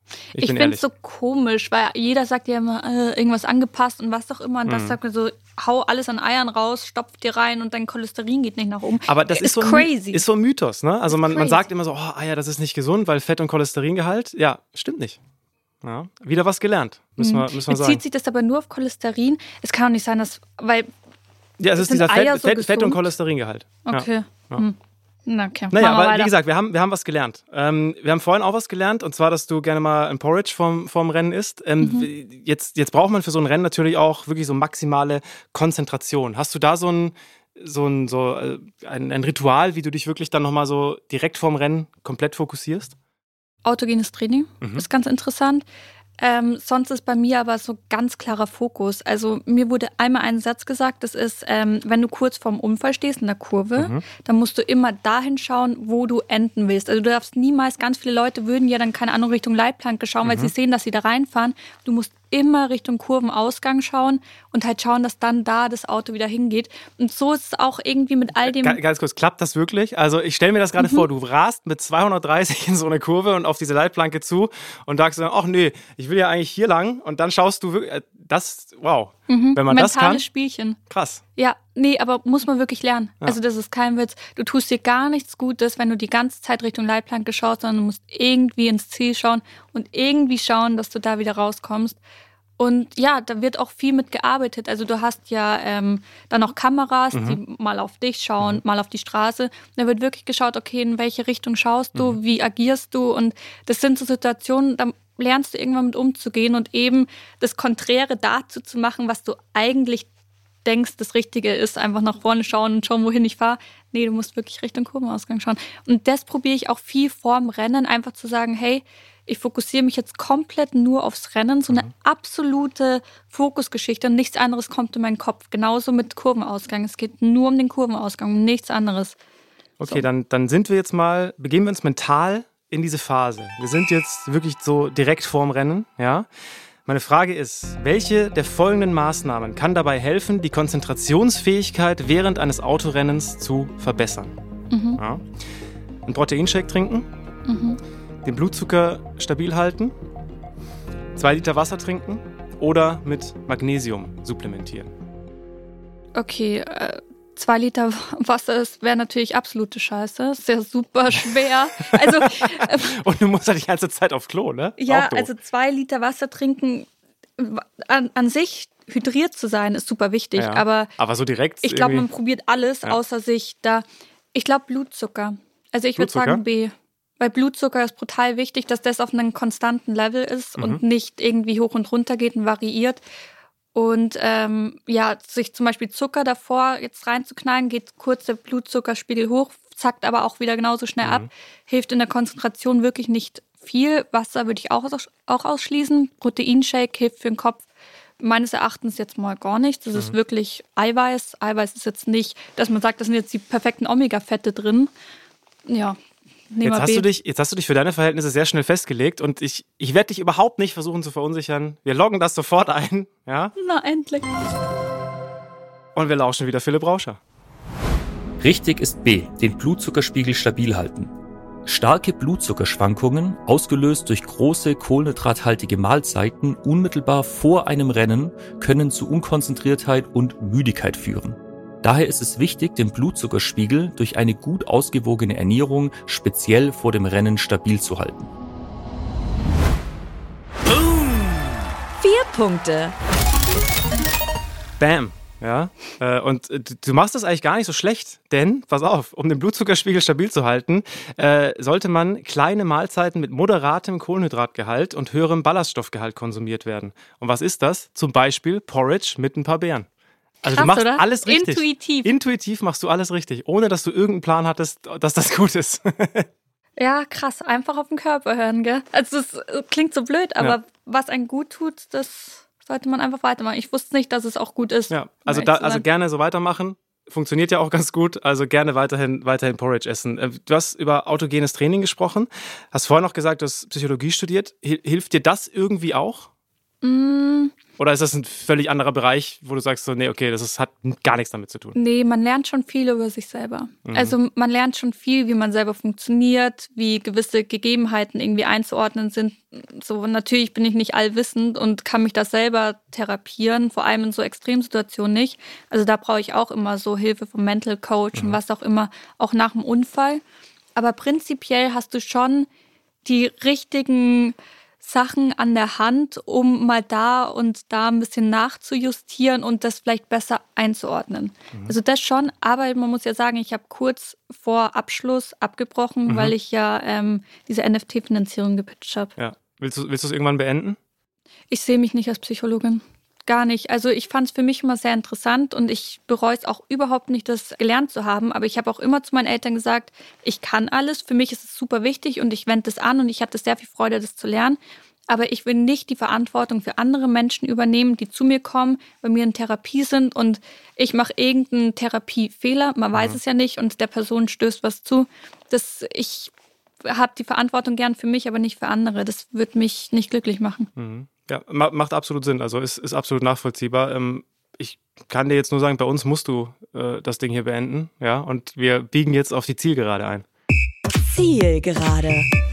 Ich, ich finde es so komisch, weil jeder sagt ja immer, äh, irgendwas angepasst und was auch immer. Und das mhm. sagt mir so, hau alles an Eiern raus, stopf dir rein und dein Cholesterin geht nicht nach oben. Aber das ist, ist, so, crazy. Ein, ist so ein Mythos, ne? Also man, man sagt immer so, oh, Eier, das ist nicht gesund, weil Fett- und Cholesteringehalt. Ja, stimmt nicht. Ja, wieder was gelernt, müssen wir, müssen wir Bezieht sagen. Bezieht sich das aber nur auf Cholesterin? Es kann auch nicht sein, dass, weil ja, es ist dieser Fett, so Fett, Fett- und Cholesteringehalt. Okay. Ja. Hm. Na, okay. Naja, aber weiter. wie gesagt, wir haben, wir haben was gelernt. Ähm, wir haben vorhin auch was gelernt, und zwar, dass du gerne mal ein Porridge vorm, vorm Rennen isst. Ähm, mhm. jetzt, jetzt braucht man für so ein Rennen natürlich auch wirklich so maximale Konzentration. Hast du da so ein, so ein, so ein, ein Ritual, wie du dich wirklich dann nochmal so direkt vorm Rennen komplett fokussierst? Autogenes Training mhm. ist ganz interessant. Ähm, sonst ist bei mir aber so ganz klarer Fokus. Also mir wurde einmal ein Satz gesagt, das ist, ähm, wenn du kurz vorm Unfall stehst in der Kurve, mhm. dann musst du immer dahin schauen, wo du enden willst. Also du darfst niemals, ganz viele Leute würden ja dann, keine Ahnung, Richtung Leitplanke schauen, mhm. weil sie sehen, dass sie da reinfahren. Du musst immer Richtung Kurvenausgang schauen und halt schauen, dass dann da das Auto wieder hingeht. Und so ist es auch irgendwie mit all dem... Ganz kurz, klappt das wirklich? Also ich stelle mir das gerade mhm. vor, du rast mit zweihundertdreißig in so eine Kurve und auf diese Leitplanke zu und sagst dann, ach nee, ich will ja eigentlich hier lang, und dann schaust du wirklich, das, wow, mhm. wenn man Mentales das kann. Spielchen. Krass. Ja, nee, aber muss man wirklich lernen. Ja. Also das ist kein Witz. Du tust dir gar nichts Gutes, wenn du die ganze Zeit Richtung Leitplanke schaust, sondern du musst irgendwie ins Ziel schauen und irgendwie schauen, dass du da wieder rauskommst. Und ja, da wird auch viel mit gearbeitet. Also du hast ja ähm, dann noch Kameras, mhm. die mal auf dich schauen, mhm. mal auf die Straße. Da wird wirklich geschaut, okay, in welche Richtung schaust du, mhm. wie agierst du? Und das sind so Situationen, da lernst du irgendwann mit umzugehen und eben das Konträre dazu zu machen, was du eigentlich denkst, das Richtige ist, einfach nach vorne schauen und schauen, wohin ich fahre. Nee, du musst wirklich Richtung Kurvenausgang schauen. Und das probiere ich auch viel vorm Rennen, einfach zu sagen, hey, ich fokussiere mich jetzt komplett nur aufs Rennen, so eine mhm. absolute Fokusgeschichte und nichts anderes kommt in meinen Kopf. Genauso mit Kurvenausgang. Es geht nur um den Kurvenausgang, um nichts anderes. Okay, so. dann, dann sind wir jetzt mal, begeben wir uns mental in diese Phase. Wir sind jetzt wirklich so direkt vorm Rennen, ja. Meine Frage ist, welche der folgenden Maßnahmen kann dabei helfen, die Konzentrationsfähigkeit während eines Autorennens zu verbessern? Mhm. Ja. Einen Proteinshake trinken, mhm. den Blutzucker stabil halten, zwei Liter Wasser trinken oder mit Magnesium supplementieren. Okay, äh, zwei Liter Wasser wäre natürlich absolute Scheiße. Ist ja super schwer. Also, äh, Und du musst ja die ganze Zeit aufs Klo, ne? Ja, also zwei Liter Wasser trinken, an, an sich hydriert zu sein, ist super wichtig. Ja, aber, aber so direkt ich glaube, man probiert alles, ja. außer sich da. Ich glaube Blutzucker. Also ich würde sagen B. Weil Blutzucker ist brutal wichtig, dass das auf einem konstanten Level ist mhm. und nicht irgendwie hoch und runter geht und variiert. Und ähm, ja, sich zum Beispiel Zucker davor jetzt reinzuknallen, geht kurz der Blutzuckerspiegel hoch, zackt aber auch wieder genauso schnell mhm. ab. Hilft in der Konzentration wirklich nicht viel. Wasser würde ich auch, auch ausschließen. Proteinshake hilft für den Kopf meines Erachtens jetzt mal gar nichts. Das mhm. ist wirklich Eiweiß. Eiweiß ist jetzt nicht, dass man sagt, das sind jetzt die perfekten Omega-Fette drin. Ja. Jetzt hast, du dich, jetzt hast du dich für deine Verhältnisse sehr schnell festgelegt und ich, ich werde dich überhaupt nicht versuchen zu verunsichern. Wir loggen das sofort ein. Ja? Na, endlich. Und wir lauschen wieder Philipp Rauscher. Richtig ist B, den Blutzuckerspiegel stabil halten. Starke Blutzuckerschwankungen, ausgelöst durch große kohlenhydrathaltige Mahlzeiten unmittelbar vor einem Rennen, können zu Unkonzentriertheit und Müdigkeit führen. Daher ist es wichtig, den Blutzuckerspiegel durch eine gut ausgewogene Ernährung speziell vor dem Rennen stabil zu halten. Vier Punkte. Bam. Ja, und du machst das eigentlich gar nicht so schlecht, denn, pass auf, um den Blutzuckerspiegel stabil zu halten, äh, sollte man kleine Mahlzeiten mit moderatem Kohlenhydratgehalt und höherem Ballaststoffgehalt konsumiert werden. Und was ist das? Zum Beispiel Porridge mit ein paar Beeren. Also Krass, du machst oder? alles richtig. Intuitiv. Intuitiv machst du alles richtig, ohne dass du irgendeinen Plan hattest, dass das gut ist. Ja, krass. Einfach auf den Körper hören, gell? Also das klingt so blöd, aber ja. was einem gut tut, das sollte man einfach weitermachen. Ich wusste nicht, dass es auch gut ist. Ja, also, da, also gerne so weitermachen. Funktioniert ja auch ganz gut. Also gerne weiterhin, weiterhin Porridge essen. Du hast über autogenes Training gesprochen. Hast vorhin noch gesagt, du hast Psychologie studiert. Hilft dir das irgendwie auch? Mm. Oder ist das ein völlig anderer Bereich, wo du sagst so, nee, okay, das ist, hat gar nichts damit zu tun? Nee, man lernt schon viel über sich selber. Mhm. Also man lernt schon viel, wie man selber funktioniert, wie gewisse Gegebenheiten irgendwie einzuordnen sind. So, natürlich bin ich nicht allwissend und kann mich das selber therapieren, vor allem in so Extremsituationen nicht. Also da brauche ich auch immer so Hilfe vom Mental Coach mhm. und was auch immer, auch nach dem Unfall. Aber prinzipiell hast du schon die richtigen Sachen an der Hand, um mal da und da ein bisschen nachzujustieren und das vielleicht besser einzuordnen. Mhm. Also das schon, aber man muss ja sagen, ich habe kurz vor Abschluss abgebrochen, mhm. weil ich ja ähm, diese N F T-Finanzierung gepitcht habe. Ja. Willst du, willst du es irgendwann beenden? Ich sehe mich nicht als Psychologin. Gar nicht. Also ich fand es für mich immer sehr interessant und ich bereue es auch überhaupt nicht, das gelernt zu haben. Aber ich habe auch immer zu meinen Eltern gesagt, ich kann alles. Für mich ist es super wichtig und ich wende das an und ich hatte sehr viel Freude, das zu lernen. Aber ich will nicht die Verantwortung für andere Menschen übernehmen, die zu mir kommen, bei mir in Therapie sind und ich mache irgendeinen Therapiefehler. Man weiß mhm. es ja nicht und der Person stößt was zu. Das, ich habe die Verantwortung gern für mich, aber nicht für andere. Das wird mich nicht glücklich machen. Mhm. Ja, macht absolut Sinn. Also ist, ist absolut nachvollziehbar. Ähm, ich kann dir jetzt nur sagen, bei uns musst du äh, das Ding hier beenden. Ja, und wir biegen jetzt auf die Zielgerade ein. Zielgerade.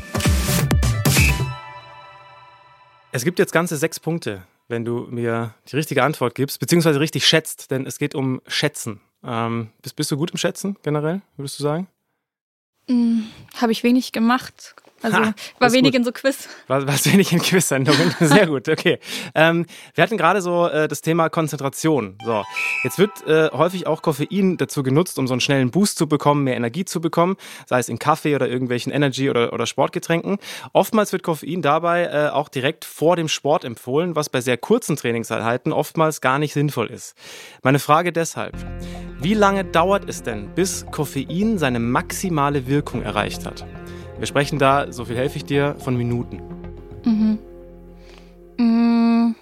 Es gibt jetzt ganze sechs Punkte, wenn du mir die richtige Antwort gibst, beziehungsweise richtig schätzt, denn es geht um Schätzen. Ähm, bist, bist du gut im Schätzen generell, würdest du sagen? Hm, habe ich wenig gemacht. Also ha, war wenig gut. in so Quiz. War, warst wenig in Quiz-Sendungen. Sehr gut, okay. Ähm, wir hatten gerade so äh, das Thema Konzentration. So, jetzt wird äh, häufig auch Koffein dazu genutzt, um so einen schnellen Boost zu bekommen, mehr Energie zu bekommen, sei es in Kaffee oder irgendwelchen Energy- oder, oder Sportgetränken. Oftmals wird Koffein dabei äh, auch direkt vor dem Sport empfohlen, was bei sehr kurzen Trainingseinheiten oftmals gar nicht sinnvoll ist. Meine Frage deshalb: Wie lange dauert es denn, bis Koffein seine maximale Wirkung erreicht hat? Wir sprechen da, so viel helfe ich dir, von Minuten. Mhm. Mhm.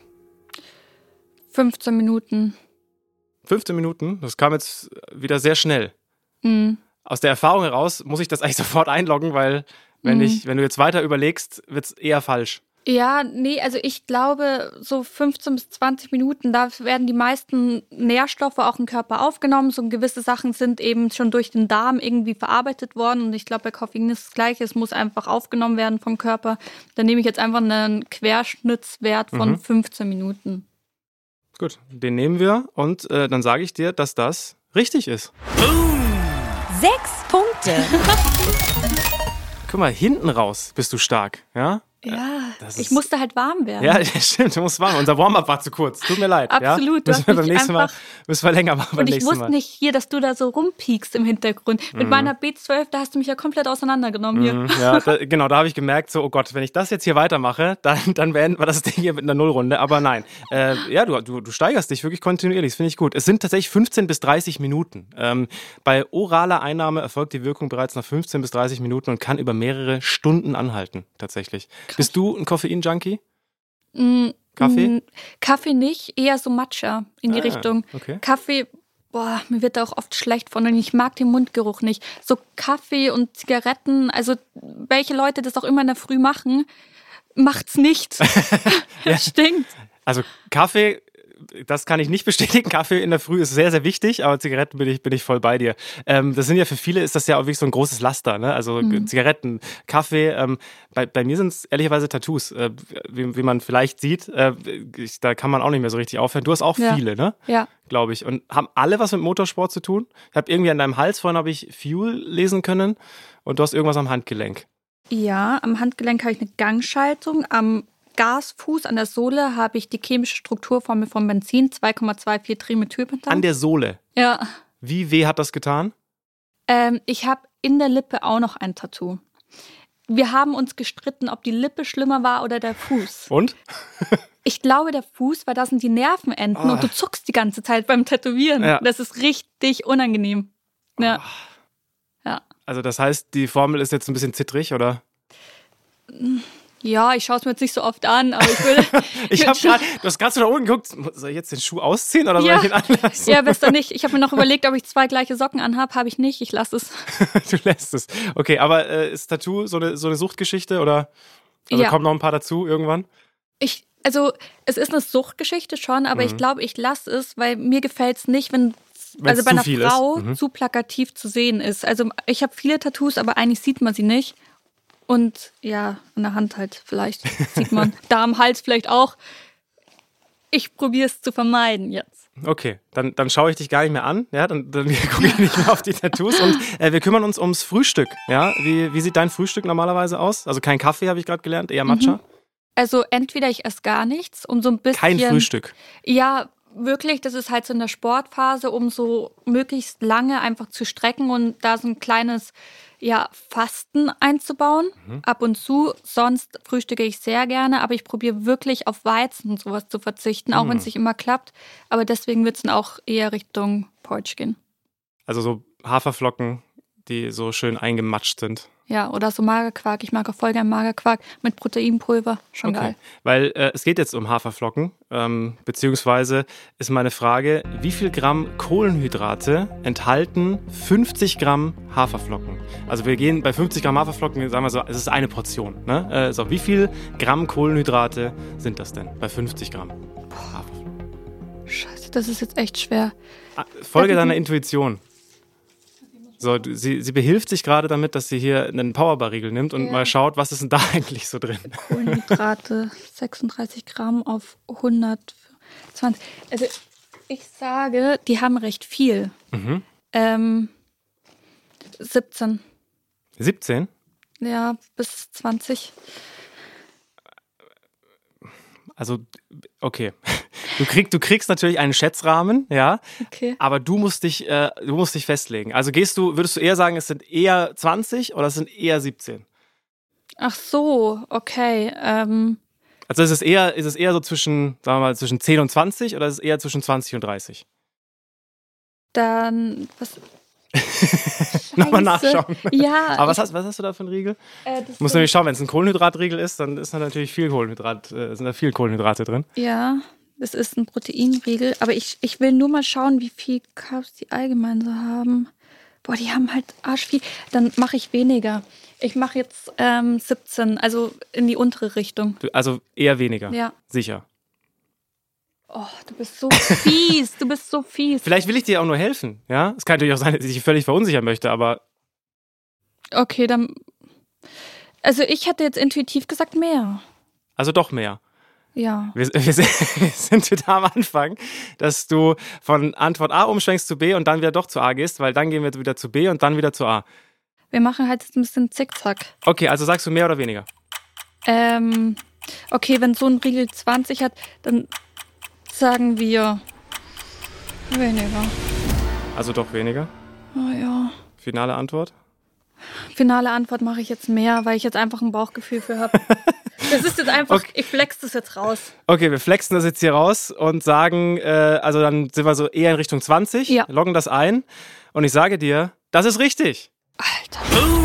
fünfzehn Minuten. fünfzehn Minuten? Das kam jetzt wieder sehr schnell. Mhm. Aus der Erfahrung heraus muss ich das eigentlich sofort einloggen, weil wenn, mhm. ich, wenn du jetzt weiter überlegst, wird es eher falsch. Ja, nee, also ich glaube, so fünfzehn bis zwanzig Minuten, da werden die meisten Nährstoffe auch im Körper aufgenommen. So gewisse Sachen sind eben schon durch den Darm irgendwie verarbeitet worden. Und ich glaube, bei Koffein ist das Gleiche. Es muss einfach aufgenommen werden vom Körper. Da nehme ich jetzt einfach einen Querschnittswert von mhm. fünfzehn Minuten. Gut, den nehmen wir. Und äh, dann sage ich dir, dass das richtig ist. Sechs Punkte. Guck mal, hinten raus bist du stark, ja? Ja, das ich ist, musste halt warm werden. Ja, stimmt, du musst warm. Unser Warm-up war zu kurz. Tut mir leid. Absolut. Ja? Müssen wir beim nächsten Mal müssen wir länger machen. Beim und ich nächsten wusste Mal. nicht hier, dass du da so rumpiekst im Hintergrund. Mit mhm. meiner B zwölf, da hast du mich ja komplett auseinandergenommen hier. Mhm, ja, da, genau, da habe ich gemerkt, so, oh Gott, wenn ich das jetzt hier weitermache, dann, dann beenden wir das Ding hier mit einer Nullrunde. Aber nein, äh, ja, du, du, du steigerst dich wirklich kontinuierlich. Das finde ich gut. Es sind tatsächlich fünfzehn bis dreißig Minuten. Ähm, bei oraler Einnahme erfolgt die Wirkung bereits nach fünfzehn bis dreißig Minuten und kann über mehrere Stunden anhalten, tatsächlich. Krass. Bist du ein Koffein-Junkie? Mm, Kaffee? Mm, Kaffee nicht, eher so Matcha in die ah, Richtung. Okay. Kaffee, boah, mir wird da auch oft schlecht von und ich mag den Mundgeruch nicht. So Kaffee und Zigaretten, also welche Leute das auch immer in der Früh machen, macht's nicht. Ja. Stinkt. Also Kaffee, das kann ich nicht bestätigen. Kaffee in der Früh ist sehr, sehr wichtig, aber Zigaretten bin ich, bin ich voll bei dir. Ähm, das sind ja für viele, ist das ja auch wirklich so ein großes Laster, ne? Also mhm. Zigaretten, Kaffee. Ähm, bei, bei mir sind es ehrlicherweise Tattoos, äh, wie, wie man vielleicht sieht. Äh, ich, da kann man auch nicht mehr so richtig aufhören. Du hast auch ja. viele, ne? Ja. Glaube ich. Und haben alle was mit Motorsport zu tun? Ich habe irgendwie an deinem Hals, vorhin habe ich Fuel lesen können und du hast irgendwas am Handgelenk. Ja, am Handgelenk habe ich eine Gangschaltung, am Gasfuß an der Sohle habe ich die chemische Strukturformel von Benzin, zwei Komma vierundzwanzig Trimethylpentan. An der Sohle? Ja. Wie weh hat das getan? Ähm, ich habe in der Lippe auch noch ein Tattoo. Wir haben uns gestritten, ob die Lippe schlimmer war oder der Fuß. Und? Ich glaube, der Fuß, weil da sind die Nervenenden oh. und du zuckst die ganze Zeit beim Tätowieren. Ja. Das ist richtig unangenehm. Ja. Oh. Ja. Also das heißt, die Formel ist jetzt ein bisschen zittrig, oder? Ja, ich schaue es mir jetzt nicht so oft an, aber ich würde... ich habe gerade, du hast gerade so da unten geguckt, soll ich jetzt den Schuh ausziehen oder ja. soll ich ihn anlassen? Ja, besser nicht. Ich habe mir noch überlegt, ob ich zwei gleiche Socken anhabe, habe ich nicht, ich lasse es. Du lässt es. Okay, aber äh, ist Tattoo so eine, so eine Suchtgeschichte oder also ja. kommen noch ein paar dazu irgendwann? Ich Also es ist eine Suchtgeschichte schon, aber mhm. ich glaube, ich lasse es, weil mir gefällt es nicht, wenn Wenn's also bei einer Frau mhm. zu plakativ zu sehen ist. Also ich habe viele Tattoos, aber eigentlich sieht man sie nicht. Und ja, an der Hand halt vielleicht sieht man. Da am Hals vielleicht auch. Ich probiere es zu vermeiden jetzt. Okay, dann, dann schaue ich dich gar nicht mehr an. Ja, dann, dann gucke ich nicht mehr auf die Tattoos. Und äh, wir kümmern uns ums Frühstück. Ja, wie, wie sieht dein Frühstück normalerweise aus? Also kein Kaffee, habe ich gerade gelernt, eher Matcha? Mhm. Also entweder ich esse gar nichts, um so ein bisschen... Kein Frühstück? Ja, wirklich, das ist halt so in der Sportphase, um so möglichst lange einfach zu strecken und da so ein kleines ja, Fasten einzubauen, mhm. ab und zu. Sonst frühstücke ich sehr gerne, aber ich probiere wirklich auf Weizen und sowas zu verzichten, auch mhm. wenn es nicht immer klappt. Aber deswegen wird es dann auch eher Richtung Porridge gehen. Also so Haferflocken, die so schön eingematscht sind. Ja, oder so Magerquark. Ich mag auch voll gern Magerquark mit Proteinpulver. Schon okay. geil. Weil äh, es geht jetzt um Haferflocken, ähm, beziehungsweise ist meine Frage, wie viel Gramm Kohlenhydrate enthalten fünfzig Gramm Haferflocken? Also wir gehen bei fünfzig Gramm Haferflocken, sagen wir so, es ist eine Portion. Ne? Äh, so, wie viel Gramm Kohlenhydrate sind das denn bei fünfzig Gramm Haferflocken? Scheiße, das ist jetzt echt schwer. Ah, Folge deiner Intuition. So, sie, sie behilft sich gerade damit, dass sie hier einen Powerbar-Riegel nimmt und ja. mal schaut, was ist denn da eigentlich so drin. Kohlenhydrate, sechsunddreißig Gramm auf hundertzwanzig. Also ich sage, die haben recht viel. Mhm. Ähm, siebzehn. siebzehn? Ja, bis zwanzig. Also, okay. Du, krieg, du kriegst natürlich einen Schätzrahmen, ja, okay. aber du musst dich, äh, du musst dich festlegen. Also gehst du, würdest du eher sagen, es sind eher zwanzig oder es sind eher siebzehn? Ach so, okay. Ähm. Also ist es eher, ist es eher so zwischen, sagen wir mal, zwischen zehn und zwanzig oder ist es eher zwischen zwanzig und dreißig? Dann, was... Nochmal nachschauen. Ja. Aber was hast, was hast du da für einen Riegel? Äh, du musst nämlich schauen, wenn es ein Kohlenhydratriegel ist, dann ist da natürlich viel Kohlenhydrat, äh, sind da viel Kohlenhydrate drin. Ja, es ist ein Proteinriegel, aber ich, ich will nur mal schauen, wie viel Carbs die allgemein so haben. Boah, die haben halt arschviel. Dann mache ich weniger. Ich mache jetzt ähm, siebzehn, also in die untere Richtung. Du, also eher weniger? Ja. Sicher? Oh, du bist so fies, du bist so fies. Vielleicht will ich dir auch nur helfen, ja? Es kann natürlich auch sein, dass ich dich völlig verunsichern möchte, aber... Okay, dann... Also ich hätte jetzt intuitiv gesagt mehr. Also doch mehr? Ja. Wir, wir, wir sind wieder am Anfang, dass du von Antwort A umschwenkst zu B und dann wieder doch zu A gehst, weil dann gehen wir wieder zu B und dann wieder zu A. Wir machen halt jetzt ein bisschen Zickzack. Okay, also sagst du mehr oder weniger? Ähm, okay, wenn so ein Riegel zwanzig hat, dann... sagen wir weniger. Also doch weniger? Oh ja. Finale Antwort? Finale Antwort mache ich jetzt mehr, weil ich jetzt einfach ein Bauchgefühl für habe. Das ist jetzt einfach, okay. Ich flex das jetzt raus. Okay, wir flexen das jetzt hier raus und sagen, äh, also dann sind wir so eher in Richtung zwanzig, ja. loggen das ein und ich sage dir, das ist richtig. Alter.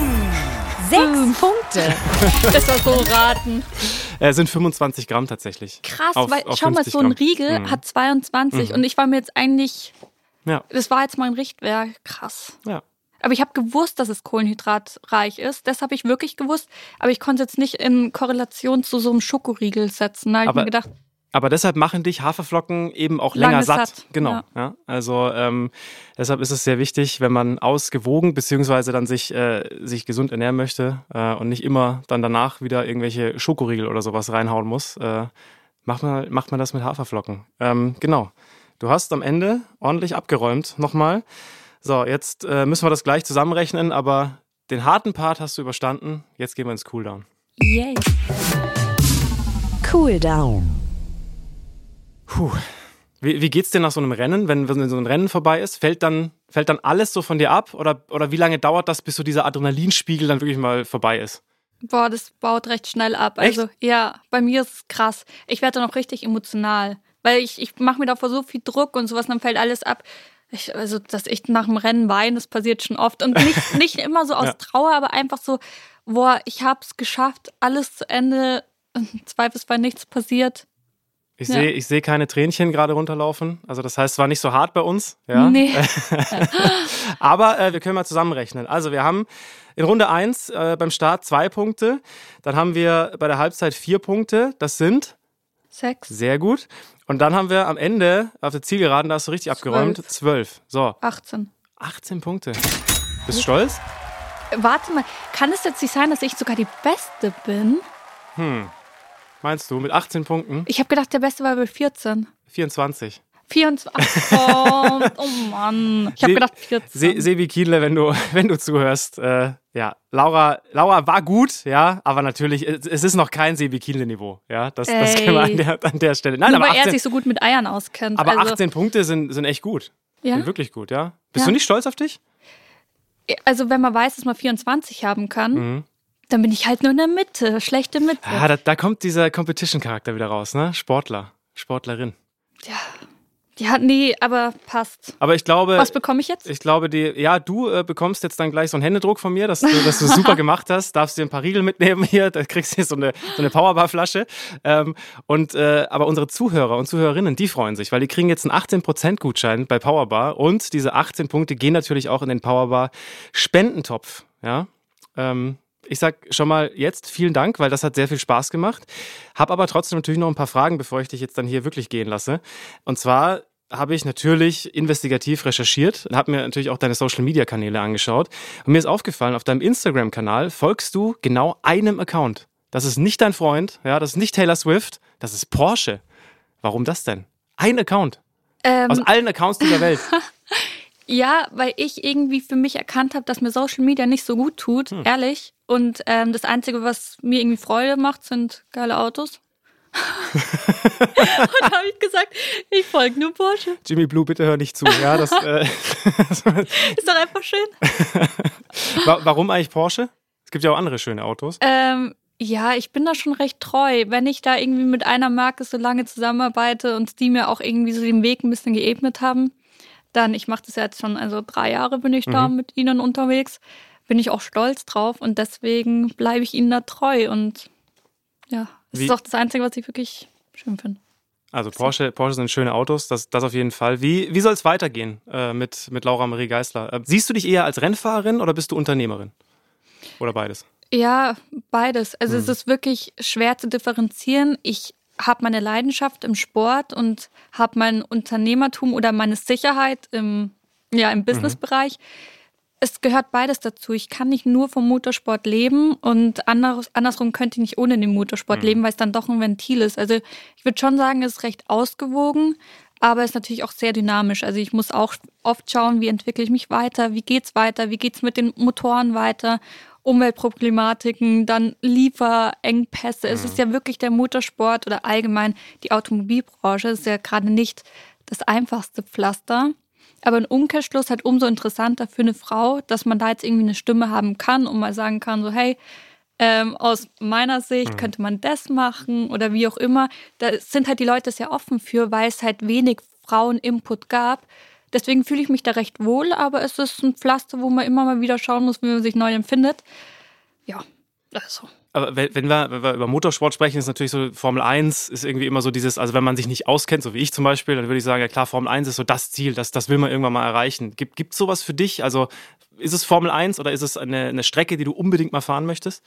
Sechs Punkte. Das war so raten. Es sind fünfundzwanzig Gramm tatsächlich. Krass, auf, weil auf schau mal, so ein Gramm. Riegel mhm. hat zweiundzwanzig mhm. und ich war mir jetzt eigentlich, ja. das war jetzt mein Richtwert, krass. Ja. Aber ich habe gewusst, dass es kohlenhydratreich ist, das habe ich wirklich gewusst, aber ich konnte es jetzt nicht in Korrelation zu so einem Schokoriegel setzen. Da habe ich mir gedacht... Aber deshalb machen dich Haferflocken eben auch länger satt. satt. Genau. Ja. Ja, also ähm, deshalb ist es sehr wichtig, wenn man ausgewogen beziehungsweise dann sich, äh, sich gesund ernähren möchte äh, und nicht immer dann danach wieder irgendwelche Schokoriegel oder sowas reinhauen muss, äh, macht, man, macht man das mit Haferflocken. Ähm, genau. Du hast am Ende ordentlich abgeräumt nochmal. So, jetzt äh, müssen wir das gleich zusammenrechnen, aber den harten Part hast du überstanden. Jetzt gehen wir ins Cooldown. Yay. Cooldown. Puh. Wie, wie geht's dir nach so einem Rennen, wenn, wenn so ein Rennen vorbei ist? Fällt dann, fällt dann alles so von dir ab? Oder, oder wie lange dauert das, bis so dieser Adrenalinspiegel dann wirklich mal vorbei ist? Boah, das baut recht schnell ab. Echt? Also ja, bei mir ist es krass. Ich werde dann auch richtig emotional. Weil ich, ich mache mir davor so viel Druck und sowas, dann fällt alles ab. Ich, also, dass ich nach dem Rennen weine, das passiert schon oft. Und nicht, nicht immer so aus ja. Trauer, aber einfach so, boah, ich hab's geschafft, alles zu Ende, zweifelsfrei nichts passiert. Ich ja. sehe ich seh keine Tränchen gerade runterlaufen. Also das heißt, es war nicht so hart bei uns. Ja? Nee. Aber äh, wir können mal zusammenrechnen. Also wir haben in Runde eins äh, beim Start zwei Punkte. Dann haben wir bei der Halbzeit vier Punkte. Das sind Sechs. Sehr gut. Und dann haben wir am Ende auf der Zielgeraden, da hast du richtig Zwölf. abgeräumt, zwölf. So, achtzehn. achtzehn Punkte. Bist du stolz? Warte mal, kann es jetzt nicht sein, dass ich sogar die Beste bin? Hm. Meinst du, mit achtzehn Punkten? Ich habe gedacht, der Beste war bei vierzehn. vierundzwanzig. vierundzwanzig. Oh, oh Mann. Ich habe gedacht vierzehn. Se- Sebi Kienle, wenn du, wenn du zuhörst, äh, ja, Laura, Laura war gut, ja, aber natürlich, es, es ist noch kein Sebi Kienle-Niveau, ja, das, das können wir an der, an der Stelle. Nein, Nur aber weil er achtzehn, sich so gut mit Eiern auskennt. aber also, achtzehn Punkte sind, sind echt gut. Ja? Sind wirklich gut, ja. Bist Ja. du nicht stolz auf dich? Also wenn man weiß, dass man vierundzwanzig haben kann, Mhm. dann bin ich halt nur in der Mitte, schlechte Mitte. Ja, da, da kommt dieser Competition-Charakter wieder raus, ne? Sportler, Sportlerin. Ja, ja, nee, aber passt. Aber ich glaube, Was bekomme ich jetzt? ich glaube, die, ja, du äh, bekommst jetzt dann gleich so einen Händedruck von mir, dass du, dass du super gemacht hast. Darfst dir ein paar Riegel mitnehmen hier, da kriegst du hier so eine, so eine Powerbar-Flasche. Ähm, und, äh, aber unsere Zuhörer und Zuhörerinnen, die freuen sich, weil die kriegen jetzt einen achtzehn Prozent Gutschein bei Powerbar und diese achtzehn Punkte gehen natürlich auch in den Powerbar-Spendentopf. Ja, ähm, ich sag schon mal jetzt vielen Dank, weil das hat sehr viel Spaß gemacht. Hab aber trotzdem natürlich noch ein paar Fragen, bevor ich dich jetzt dann hier wirklich gehen lasse. Und zwar habe ich natürlich investigativ recherchiert und habe mir natürlich auch deine Social-Media-Kanäle angeschaut. Und mir ist aufgefallen, auf deinem Instagram-Kanal folgst du genau einem Account. Das ist nicht dein Freund, ja, das ist nicht Taylor Swift, das ist Porsche. Warum das denn? Ein Account. Ähm, Aus allen Accounts dieser Welt. Ja, weil ich irgendwie für mich erkannt habe, dass mir Social Media nicht so gut tut, Hm. ehrlich. Und ähm, das Einzige, was mir irgendwie Freude macht, sind geile Autos. Und da habe ich gesagt, ich folge nur Porsche. Jimmy Blue, bitte hör nicht zu. Ja, das, äh, Ist doch einfach schön. Wa- Warum eigentlich Porsche? Es gibt ja auch andere schöne Autos. Ähm, ja, ich bin da schon recht treu. Wenn ich da irgendwie mit einer Marke so lange zusammenarbeite und die mir auch irgendwie so den Weg ein bisschen geebnet haben, dann, ich mache das ja jetzt schon, also drei Jahre bin ich da Mhm. mit ihnen unterwegs, bin ich auch stolz drauf und deswegen bleibe ich ihnen da treu und ja, es Wie- ist auch das Einzige, was ich wirklich schön finde. Also Porsche, Porsche sind schöne Autos, das, das auf jeden Fall. Wie, wie soll es weitergehen äh, mit, mit Laura Marie Geisler? Äh, siehst du dich eher als Rennfahrerin oder bist du Unternehmerin? Oder beides? Ja, beides. Also Hm. es ist wirklich schwer zu differenzieren. Ich habe meine Leidenschaft im Sport und habe mein Unternehmertum oder meine Sicherheit im, ja, im Businessbereich. Es gehört beides dazu. Ich kann nicht nur vom Motorsport leben und anderes, andersrum könnte ich nicht ohne den Motorsport leben, weil es dann doch ein Ventil ist. Also ich würde schon sagen, es ist recht ausgewogen, aber es ist natürlich auch sehr dynamisch. Also ich muss auch oft schauen, wie entwickle ich mich weiter, wie geht's weiter, wie geht's mit den Motoren weiter, Umweltproblematiken, dann Lieferengpässe. Es ist ja wirklich der Motorsport oder allgemein die Automobilbranche ist ja gerade nicht das einfachste Pflaster. Aber ein Umkehrschluss halt umso interessanter für eine Frau, dass man da jetzt irgendwie eine Stimme haben kann und mal sagen kann, so hey, ähm, aus meiner Sicht Mhm. könnte man das machen oder wie auch immer. Da sind halt die Leute sehr offen für, weil es halt wenig Frauen-Input gab. Deswegen fühle ich mich da recht wohl, aber es ist ein Pflaster, wo man immer mal wieder schauen muss, wie man sich neu empfindet. Ja, also. Aber wenn wenn wir, wenn wir über Motorsport sprechen, ist natürlich so, Formel eins ist irgendwie immer so dieses, also wenn man sich nicht auskennt, so wie ich zum Beispiel, dann würde ich sagen, ja klar, Formel eins ist so das Ziel, das, das will man irgendwann mal erreichen. Gibt es sowas für dich? Also ist es Formel eins oder ist es eine, eine Strecke, die du unbedingt mal fahren möchtest?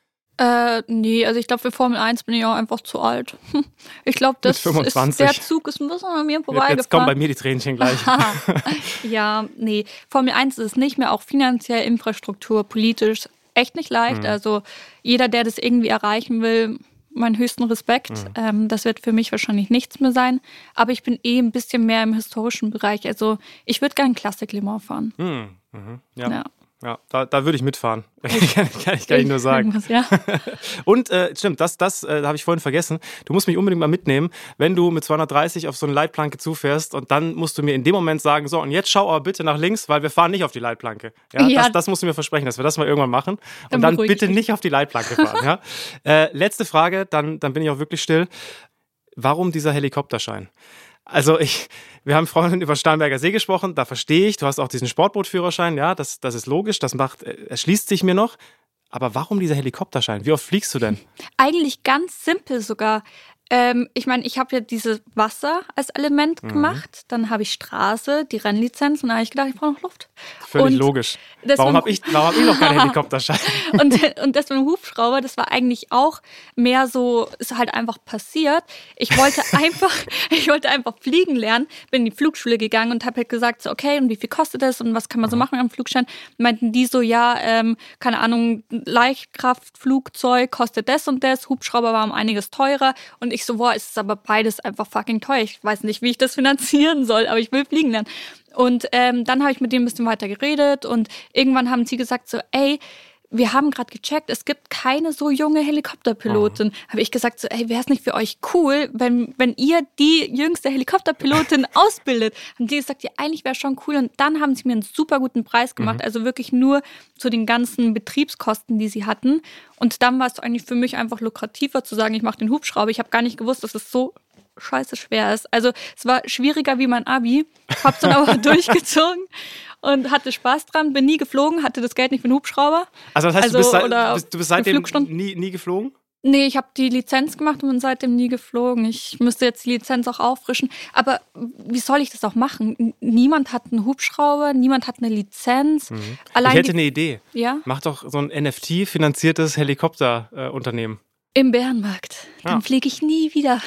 Äh, nee, also ich glaube, für Formel eins bin ich auch einfach zu alt. Ich glaube, das ist, fünfundzwanzig. der Zug ist ein bisschen an mir Jetzt kommen bei vorbeigefahren. mir die Tränchen gleich. Ja, nee, Formel eins ist es nicht mehr, auch finanziell, Infrastruktur, politisch, echt nicht leicht. Mhm. Also jeder, der das irgendwie erreichen will, meinen höchsten Respekt. Mhm. Ähm, das wird für mich wahrscheinlich nichts mehr sein. Aber ich bin eh ein bisschen mehr im historischen Bereich. Also ich würde gerne Classic Le Mans fahren. Hm, mhm, ja. Ja. Ja, da, da würde ich mitfahren. kann, kann, ich, kann ich nur sagen. Irgendwas, ja. Und äh, stimmt, das, das äh, habe ich vorhin vergessen. Du musst mich unbedingt mal mitnehmen, wenn du mit zweihundertdreißig auf so eine Leitplanke zufährst und dann musst du mir in dem Moment sagen, so und jetzt schau aber bitte nach links, weil wir fahren nicht auf die Leitplanke. Ja, Ja. Das, das musst du mir versprechen, dass wir das mal irgendwann machen. Dann Und dann beruhige bitte ich mich. nicht auf die Leitplanke fahren. Ja? äh, letzte Frage, dann, dann bin ich auch wirklich still. Warum dieser Helikopterschein? Also ich, wir haben vorhin über Starnberger See gesprochen, da verstehe ich, du hast auch diesen Sportbootführerschein, ja, das, das ist logisch, das macht, erschließt sich mir noch. Aber warum dieser Helikopterschein? Wie oft fliegst du denn? Eigentlich ganz simpel sogar. Ähm, ich meine, ich habe ja dieses Wasser als Element mhm. gemacht, dann habe ich Straße, die Rennlizenz und dann habe ich gedacht, ich brauche noch Luft. Völlig und logisch. Warum habe ich, warum hab ich noch keinen Helikopterschein? und, und das mit dem Hubschrauber, das war eigentlich auch mehr so, ist halt einfach passiert. Ich wollte einfach, ich wollte einfach fliegen lernen, bin in die Flugschule gegangen und habe halt gesagt, so, okay, und wie viel kostet das und was kann man so machen am Flugschein? Meinten die so, ja, ähm, keine Ahnung, Leichtkraftflugzeug kostet das und das, Hubschrauber war um einiges teurer und ich so, boah, es ist aber beides einfach fucking teuer. Ich weiß nicht, wie ich das finanzieren soll, aber ich will fliegen lernen. Und ähm, dann habe ich mit denen ein bisschen weiter geredet und irgendwann haben sie gesagt so, ey, wir haben gerade gecheckt, es gibt keine so junge Helikopterpilotin. Oh. Habe ich gesagt so, ey, wäre es nicht für euch cool, wenn, wenn ihr die jüngste Helikopterpilotin ausbildet? Haben die gesagt, ja, eigentlich wäre schon cool. Und dann haben sie mir einen super guten Preis gemacht, mhm. also wirklich nur zu den ganzen Betriebskosten, die sie hatten. Und dann war es eigentlich für mich einfach lukrativer zu sagen, ich mache den Hubschrauber. Ich habe gar nicht gewusst, dass es so scheiße schwer ist. Also es war schwieriger wie mein Abi, hab's dann aber durchgezogen und hatte Spaß dran, bin nie geflogen, hatte das Geld nicht für den Hubschrauber. Also das heißt, also, du, bist seit, du bist seitdem nie, nie geflogen? Nee, ich habe die Lizenz gemacht und bin seitdem nie geflogen. Ich müsste jetzt die Lizenz auch auffrischen. Aber wie soll ich das auch machen? Niemand hat einen Hubschrauber, niemand hat eine Lizenz. Mhm. Allein ich hätte die, eine Idee. Ja? Mach doch so ein N F T-finanziertes Helikopterunternehmen. Äh, Im Bärenmarkt. Dann ah. fliege ich nie wieder.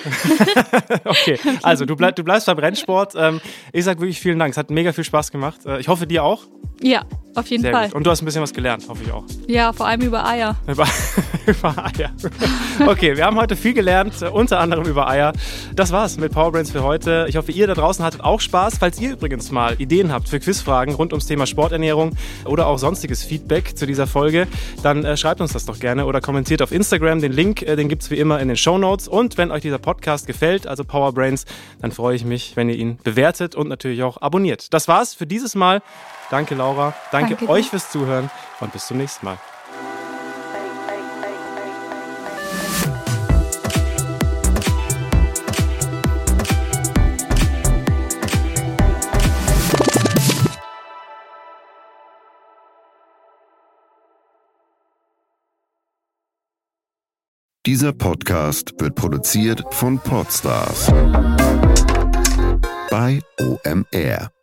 Okay, also du, bleib, du bleibst beim Rennsport. Ähm, ich sag wirklich vielen Dank. Es hat mega viel Spaß gemacht. Äh, ich hoffe, dir auch. Ja, auf jeden Sehr Fall. Gut. Und du hast ein bisschen was gelernt, hoffe ich auch. Ja, vor allem über Eier. Über, über Eier. Okay, wir haben heute viel gelernt, unter anderem über Eier. Das war's mit Powerbrains für heute. Ich hoffe, ihr da draußen hattet auch Spaß. Falls ihr übrigens mal Ideen habt für Quizfragen rund ums Thema Sporternährung oder auch sonstiges Feedback zu dieser Folge, dann äh, schreibt uns das doch gerne oder kommentiert auf Instagram. Den Link, äh, den gibt's wie immer in den Shownotes. Und wenn euch dieser Podcast gefällt, also Powerbrains, dann freue ich mich, wenn ihr ihn bewertet und natürlich auch abonniert. Das war's für dieses Mal. Danke, Laura. Danke, Danke euch fürs Zuhören und bis zum nächsten Mal. Dieser Podcast wird produziert von Podstars bei O M R.